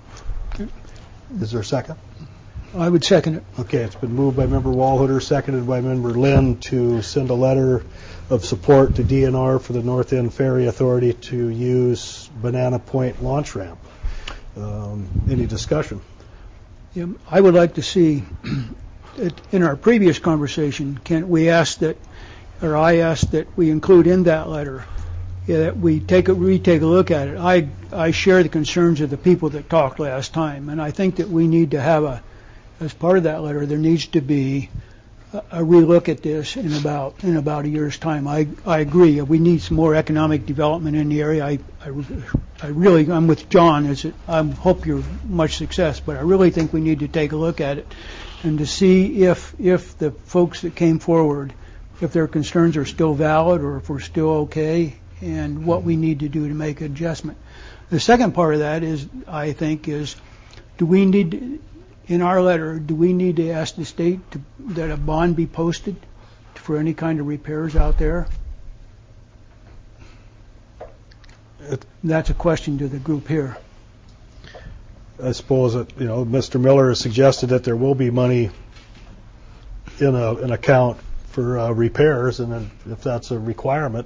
is there a second? I would second it. Okay, it's been moved by Member Walhooter, seconded by Member Lynn, to send a letter of support to D N R for the North End Ferry Authority to use Banana Point launch ramp. Um, any discussion? Yeah, I would like to see, it, in our previous conversation, Kent, we asked that, or I asked that we include in that letter, yeah, that we take a, we take a look at it. I, I share the concerns of the people that talked last time, and I think that we need to have a, as part of that letter, there needs to be a, a relook at this in about in about a year's time. I I agree. We need some more economic development in the area. I I, I really I'm with John. Is it? I hope you're much success, but I really think we need to take a look at it and to see if if the folks that came forward, if their concerns are still valid or if we're still okay, and what we need to do to make an adjustment. The second part of that is, I think, is do we need to, in our letter, do we need to ask the state to, that a bond be posted for any kind of repairs out there? It, That's a question to the group here. I suppose that, you know, Mister Miller has suggested that there will be money in a, an account for uh, repairs, and then if that's a requirement,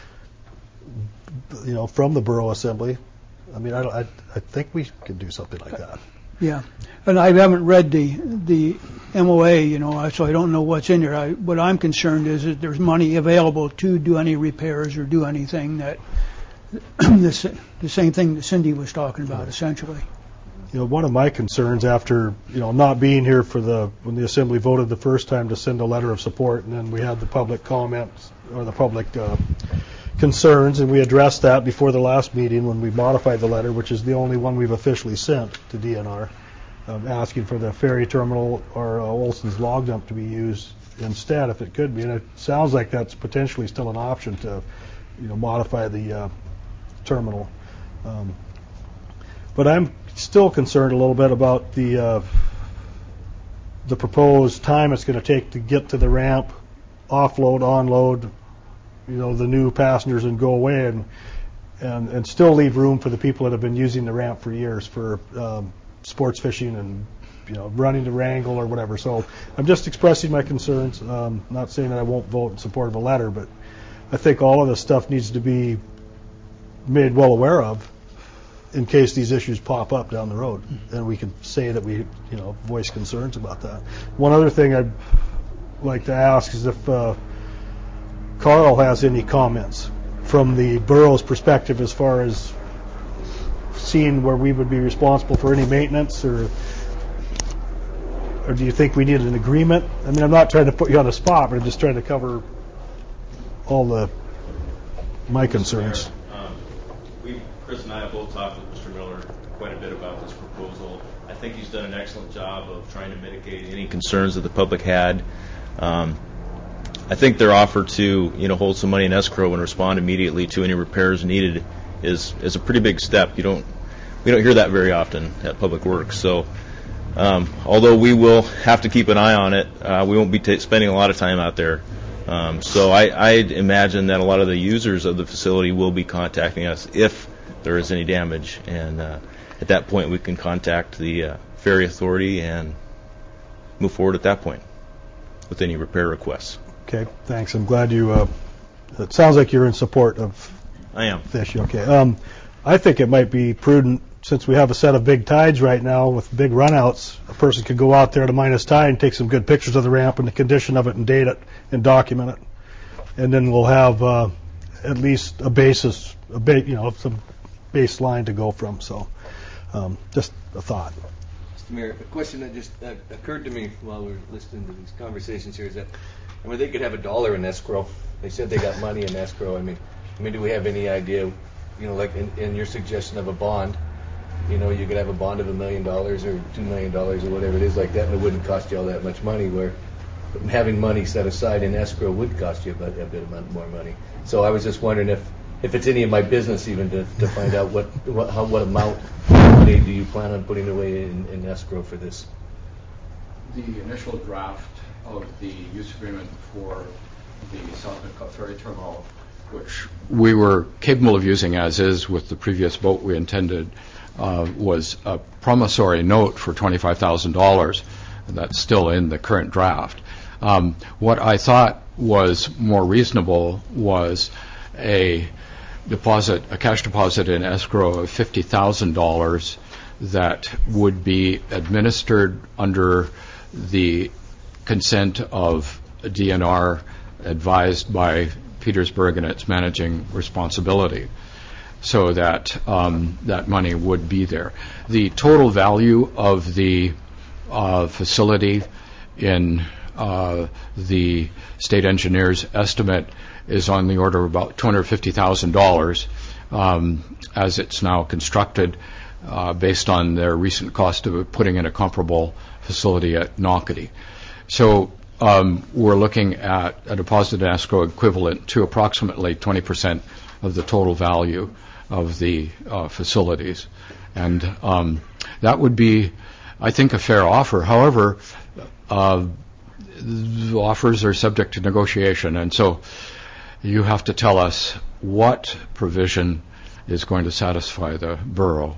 you know, from the Borough Assembly, I mean, I, I, I think we could do something like that. Yeah, and I haven't read the the M O A, you know, so I don't know what's in there. I, what I'm concerned is that there's money available to do any repairs or do anything that the, the same thing that Cindy was talking about, essentially. You know, one of my concerns after, you know, not being here for the, when the Assembly voted the first time to send a letter of support, and then we had the public comments, or the public uh, concerns, and we addressed that before the last meeting when we modified the letter, which is the only one we've officially sent to D N R, um, asking for the ferry terminal or uh, Olson's log dump to be used instead, if it could be. And it sounds like that's potentially still an option to, you know, modify the uh, terminal. Um, but I'm still concerned a little bit about the uh, the proposed time it's going to take to get to the ramp, offload, onload, you know, the new passengers, and go away, and and and still leave room for the people that have been using the ramp for years for um, sports fishing and, you know, running to Wrangell or whatever. So I'm just expressing my concerns. Um, not saying that I won't vote in support of a letter, but I think all of this stuff needs to be made well aware of in case these issues pop up down the road, and we can say that we, you know, voice concerns about that. One other thing I'd like to ask is if uh, Carl has any comments from the borough's perspective as far as seen where we would be responsible for any maintenance, or or do you think we need an agreement? I mean, I'm not trying to put you on the spot, but I'm just trying to cover all the my concerns. Um, we, Chris and I have both talked with Mister Miller quite a bit about this proposal. I think he's done an excellent job of trying to mitigate any concerns that the public had. Um, I think their offer to, you know, hold some money in escrow and respond immediately to any repairs needed is is a pretty big step. You don't we don't hear that very often at Public Works. So, um, although we will have to keep an eye on it, uh, we won't be t- spending a lot of time out there. Um, so I, I imagine that a lot of the users of the facility will be contacting us if there is any damage, and uh, at that point we can contact the uh, ferry authority and move forward at that point with any repair requests. Okay, thanks. I'm glad you. Uh, it sounds like you're in support of. I am. The issue. Okay. Um, I think it might be prudent, since we have a set of big tides right now with big runouts. A person could go out there at a minus tide and take some good pictures of the ramp and the condition of it and date it and document it, and then we'll have uh, at least a basis, a ba- you know, some baseline to go from. So, um, just a thought. Mister Mayor, a question that just uh, occurred to me while we were listening to these conversations here is that, I mean, they could have a dollar in escrow. They said they got money in escrow. I mean, I mean, do we have any idea, you know, like in, in your suggestion of a bond, you know, you could have a bond of a million dollars or two million dollars or whatever it is like that, and it wouldn't cost you all that much money, where having money set aside in escrow would cost you a bit, a bit of more money. So I was just wondering if, if it's any of my business even to, to find out what, what, how, what amount of money do you plan on putting away in, in escrow for this? The initial draft of the use agreement for the South Midcut Ferry Terminal, which we were capable of using as is with the previous boat we intended, uh, was a promissory note for twenty-five thousand dollars. That's still in the current draft. Um, what I thought was more reasonable was a deposit, a cash deposit in escrow of fifty thousand dollars that would be administered under the consent of a D N R advised by Petersburg and its managing responsibility, so that um, that money would be there. The total value of the uh, facility in uh, the state engineer's estimate is on the order of about two hundred fifty thousand dollars um, as it's now constructed, uh, based on their recent cost of putting in a comparable facility at Nocatee. So um, we're looking at a deposit in escrow equivalent to approximately twenty percent of the total value of the uh, facilities. And um, that would be, I think, a fair offer. However, uh, the offers are subject to negotiation, and so you have to tell us what provision is going to satisfy the borough.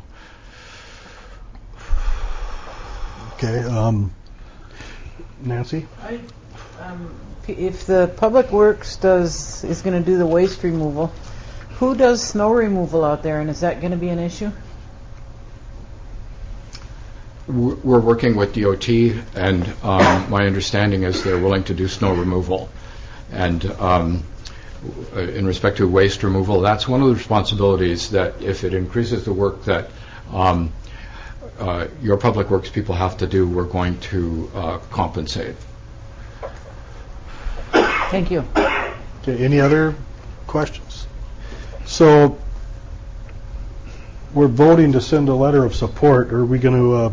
Okay. Um, Nancy? I, um, if the Public Works does is going to do the waste removal, who does snow removal out there, and is that going to be an issue? We're working with D O T, and um, my understanding is they're willing to do snow removal. And um, in respect to waste removal, that's one of the responsibilities that if it increases the work that um, uh, your Public Works people have to do, we're going to uh, compensate. Thank you. Okay, any other questions? So we're voting to send a letter of support. Are we going to uh,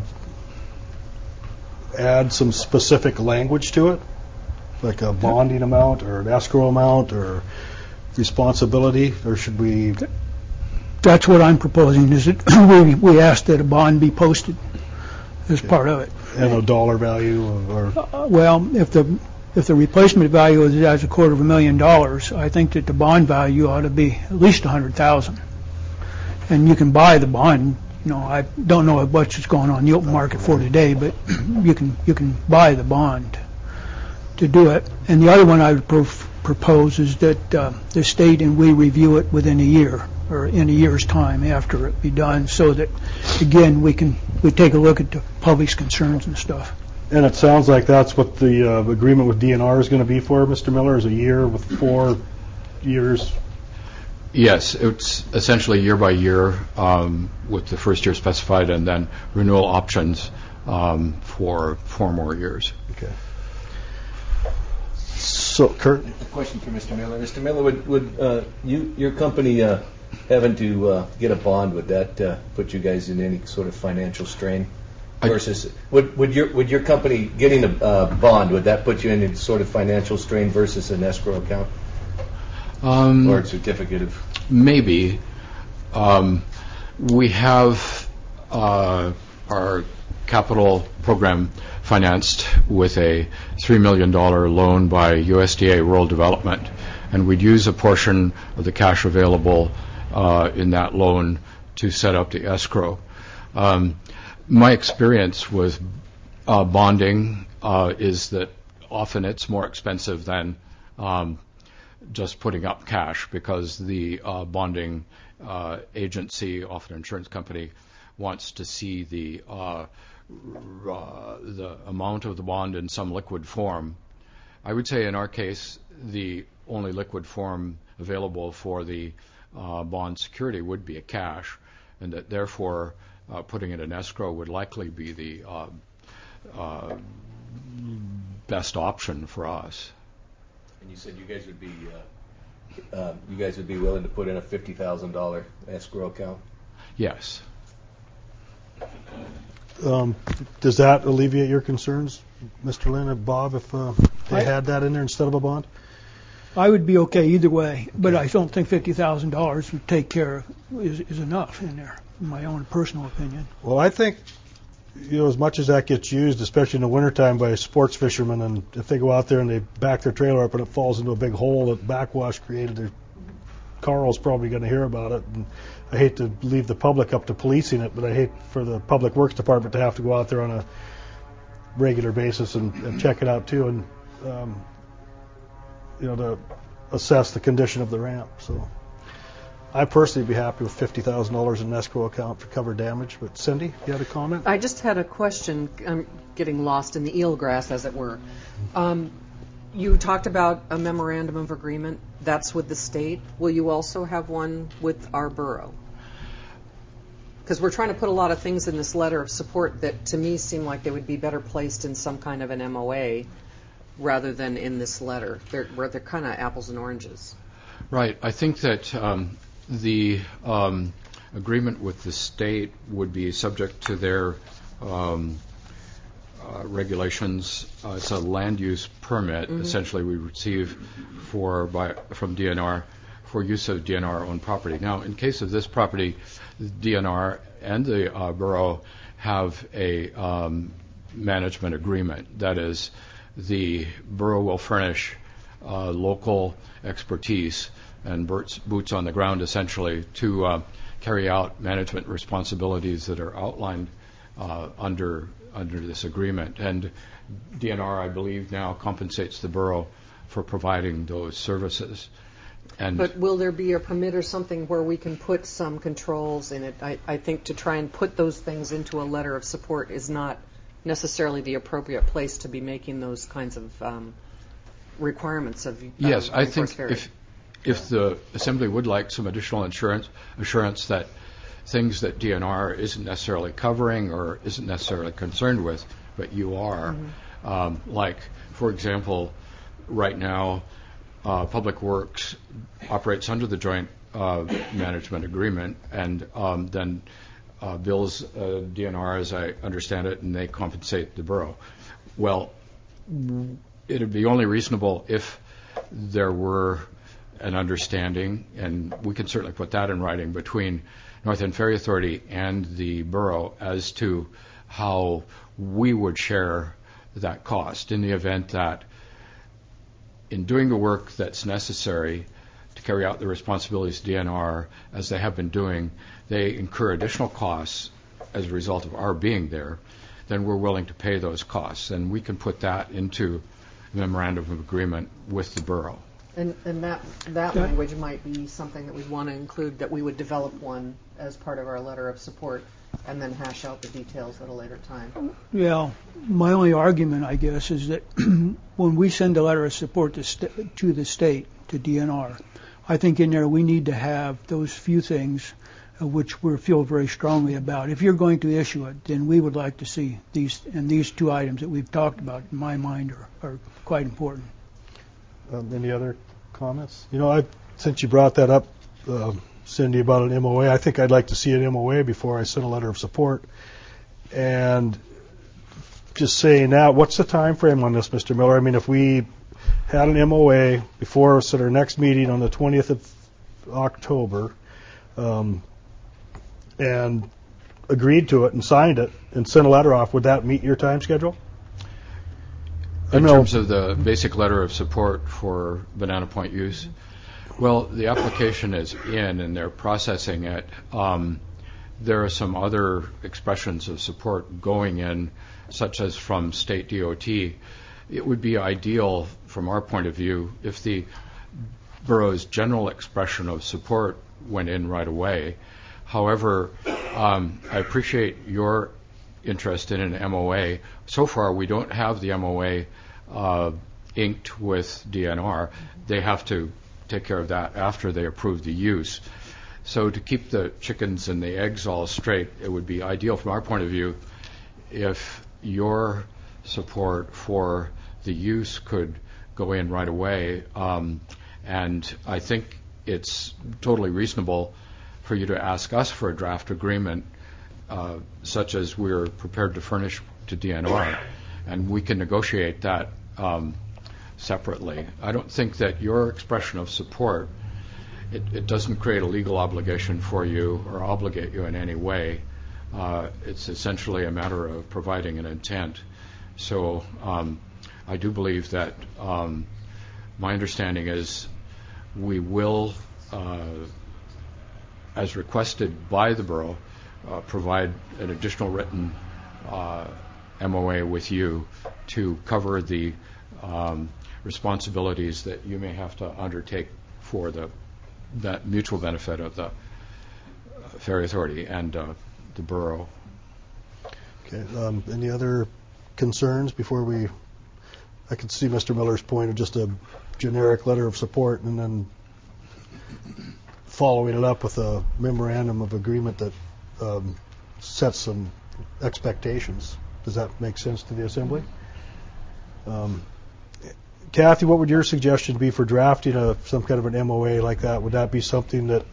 add some specific language to it, like a bonding amount or an escrow amount or responsibility, or should we? That's what I'm proposing. Is it we we ask that a bond be posted as okay. part of it, and a dollar value, or uh, well, if the if the replacement value is as a quarter of a million dollars, I think that the bond value ought to be at least a hundred thousand, and you can buy the bond. You know, I don't know what's going on in the open market for today, but you can you can buy the bond to do it. And the other one I would pro- propose is that uh, the state and we review it within a year or in a year's time after it be done, so that again we can we take a look at the public's concerns and stuff. And it sounds like that's what the uh, agreement with D N R is going to be for, Mister Miller, is a year with four years. Yes, it's essentially year by year, um, with the first year specified, and then renewal options um, for four more years. Okay. So, Kurt? A question for Mister Miller. Mister Miller, would, would uh, you, your company uh, having to uh, get a bond, would that uh, put you guys in any sort of financial strain? Versus, would, would your would your company getting a uh, bond, would that put you in any sort of financial strain versus an escrow account? Um, or a certificate of? Maybe. Um, we have uh, our capital program financed with a three million dollars loan by U S D A Rural Development, and we'd use a portion of the cash available uh, in that loan to set up the escrow. Um, my experience with uh, bonding uh, is that often it's more expensive than um, just putting up cash, because the uh, bonding uh, agency, often insurance company, wants to see the uh, uh, the amount of the bond in some liquid form. I would say in our case, the only liquid form available for the uh, bond security would be a cash, and that therefore uh, putting it in escrow would likely be the uh, uh, best option for us. And you said you guys would be uh, uh, you guys would be willing to put in a fifty thousand dollar escrow account? Yes. Um, does that alleviate your concerns, Mister Lynn and Bob, if uh, they I- had that in there instead of a bond? I would be okay either way, but I don't think fifty thousand dollars would take care of, is, is enough in there, in my own personal opinion. Well, I think, you know, as much as that gets used, especially in the wintertime by sports fishermen, and if they go out there and they back their trailer up and it falls into a big hole that backwash created, their Carl's probably going to hear about it. And I hate to leave the public up to policing it, but I hate for the Public Works Department to have to go out there on a regular basis and, and check it out too, and um, you know, to assess the condition of the ramp. So I personally would be happy with fifty thousand dollars in an escrow account for cover damage. But Cindy, you had a comment? I just had a question. I'm getting lost in the eelgrass, as it were. Um, you talked about a memorandum of agreement. That's with the state. Will you also have one with our borough? Because we're trying to put a lot of things in this letter of support that, to me, seem like they would be better placed in some kind of an M O A rather than in this letter, they're, where they're kind of apples and oranges. Right. I think that um, the um, agreement with the state would be subject to their um, uh, regulations. Uh, it's a land use permit, Mm-hmm. essentially, we receive for by from D N R for use of D N R-owned property. Now, in case of this property, D N R and the uh, borough have a um, management agreement. That is, the borough will furnish uh, local expertise and boots, boots on the ground, essentially, to uh, carry out management responsibilities that are outlined uh, under under this agreement. And D N R, I believe, now compensates the borough for providing those services. And But will there be a permit or something where we can put some controls in it? I, I think to try and put those things into a letter of support is not necessarily the appropriate place to be making those kinds of um, requirements of. Uh, yes, I Rainforest think Ferry. if if the Assembly would like some additional insurance assurance that things that D N R isn't necessarily covering or isn't necessarily concerned with, but you are, Mm-hmm. um, like, for example, right now, uh, Public Works operates under the joint uh, management agreement, and um, then uh, bills uh, D N R, as I understand it, and they compensate the borough. Well, it would be only reasonable if there were an understanding, and we can certainly put that in writing, between North End Ferry Authority and the borough as to how we would share that cost in the event that, in doing the work that's necessary to carry out the responsibilities of D N R, as they have been doing, they incur additional costs as a result of our being there, then we're willing to pay those costs. And we can put that into a memorandum of agreement with the borough. And, and that that Yeah. language might be something that we'd want to include, that we would develop one as part of our letter of support and then hash out the details at a later time. Yeah, my only argument, I guess, is that when we send a letter of support to, st- to the state, to D N R, I think in there we need to have those few things uh, which we feel very strongly about. If you're going to issue it, then we would like to see these, and these two items that we've talked about, in my mind, are, are quite important. Um, any other comments? You know, I, since you brought that up, uh, Cindy, about an M O A, I think I'd like to see an M O A before I send a letter of support. And just saying that, what's the time frame on this, Mister Miller? I mean, if we had an M O A before us at our next meeting on the twentieth of October, um, and agreed to it and signed it and sent a letter off, would that meet your time schedule? In terms of the basic letter of support for Banana Point use, well, the application is in and they're processing it. Um, there are some other expressions of support going in, such as from state D O T. It would be ideal, from our point of view, if the borough's general expression of support went in right away. However, um, I appreciate your interest in an M O A. So far, we don't have the M O A uh, inked with D N R. They have to take care of that after they approve the use. So to keep the chickens and the eggs all straight, it would be ideal from our point of view if your support for the use could go in right away. Um, and I think it's totally reasonable for you to ask us for a draft agreement, uh, such as we're prepared to furnish to D N R, and we can negotiate that um, separately. I don't think that your expression of support, it, it doesn't create a legal obligation for you or obligate you in any way. Uh, it's essentially a matter of providing an intent. So um, I do believe that um, my understanding is we will, uh, as requested by the borough, uh, provide an additional written uh, M O A with you to cover the um, responsibilities that you may have to undertake for the that mutual benefit of the uh, Ferry Authority and uh, the borough. Okay. Um, any other concerns before we? I could see Mister Miller's point of just a generic letter of support and then following it up with a memorandum of agreement that um, sets some expectations. Does that make sense to the Assembly? Um, Kathy, what would your suggestion be for drafting a, some kind of an M O A like that? Would that be something that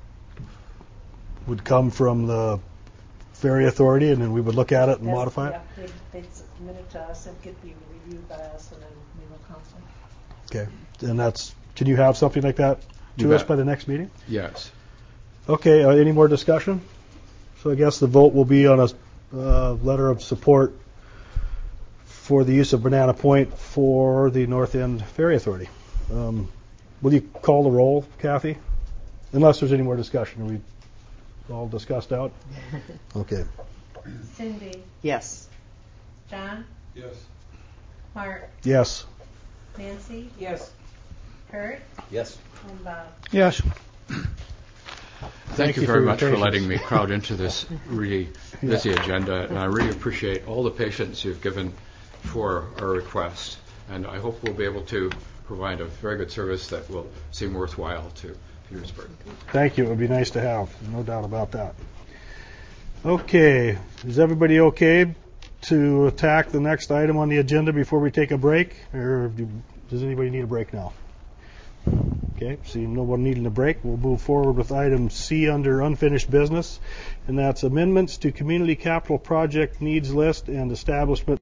would come from the Ferry Authority and then we would look at it and That's- modify it? Yeah, they'd, they'd submit it to us, it could be reviewed by us and then legal counsel. Okay. And that's, can you have something like that You to us bet. by the next meeting? Yes. Okay, uh, any more discussion? So I guess the vote will be on a uh, letter of support for the use of Banana Point for the North End Ferry Authority. Um, will you call the roll, Kathy? Unless there's any more discussion. Are we all discussed out? Okay. Cindy, Yes. John, Yes. Mark, Yes. Nancy, Yes. Kurt, Yes. and Bob. Yes. Thank, Thank you you for very your much for patience. letting me crowd into this really busy agenda, and I really appreciate all the patience you've given for our request, and I hope we'll be able to provide a very good service that will seem worthwhile to Petersburg. Thank you. It would be nice to have. No doubt about that. Okay. Is everybody okay to attack the next item on the agenda before we take a break? Or do, does anybody need a break now? Okay. Seeing no one needing a break, we'll move forward with item C under unfinished business, and that's amendments to Community Capital Project Needs List and establishment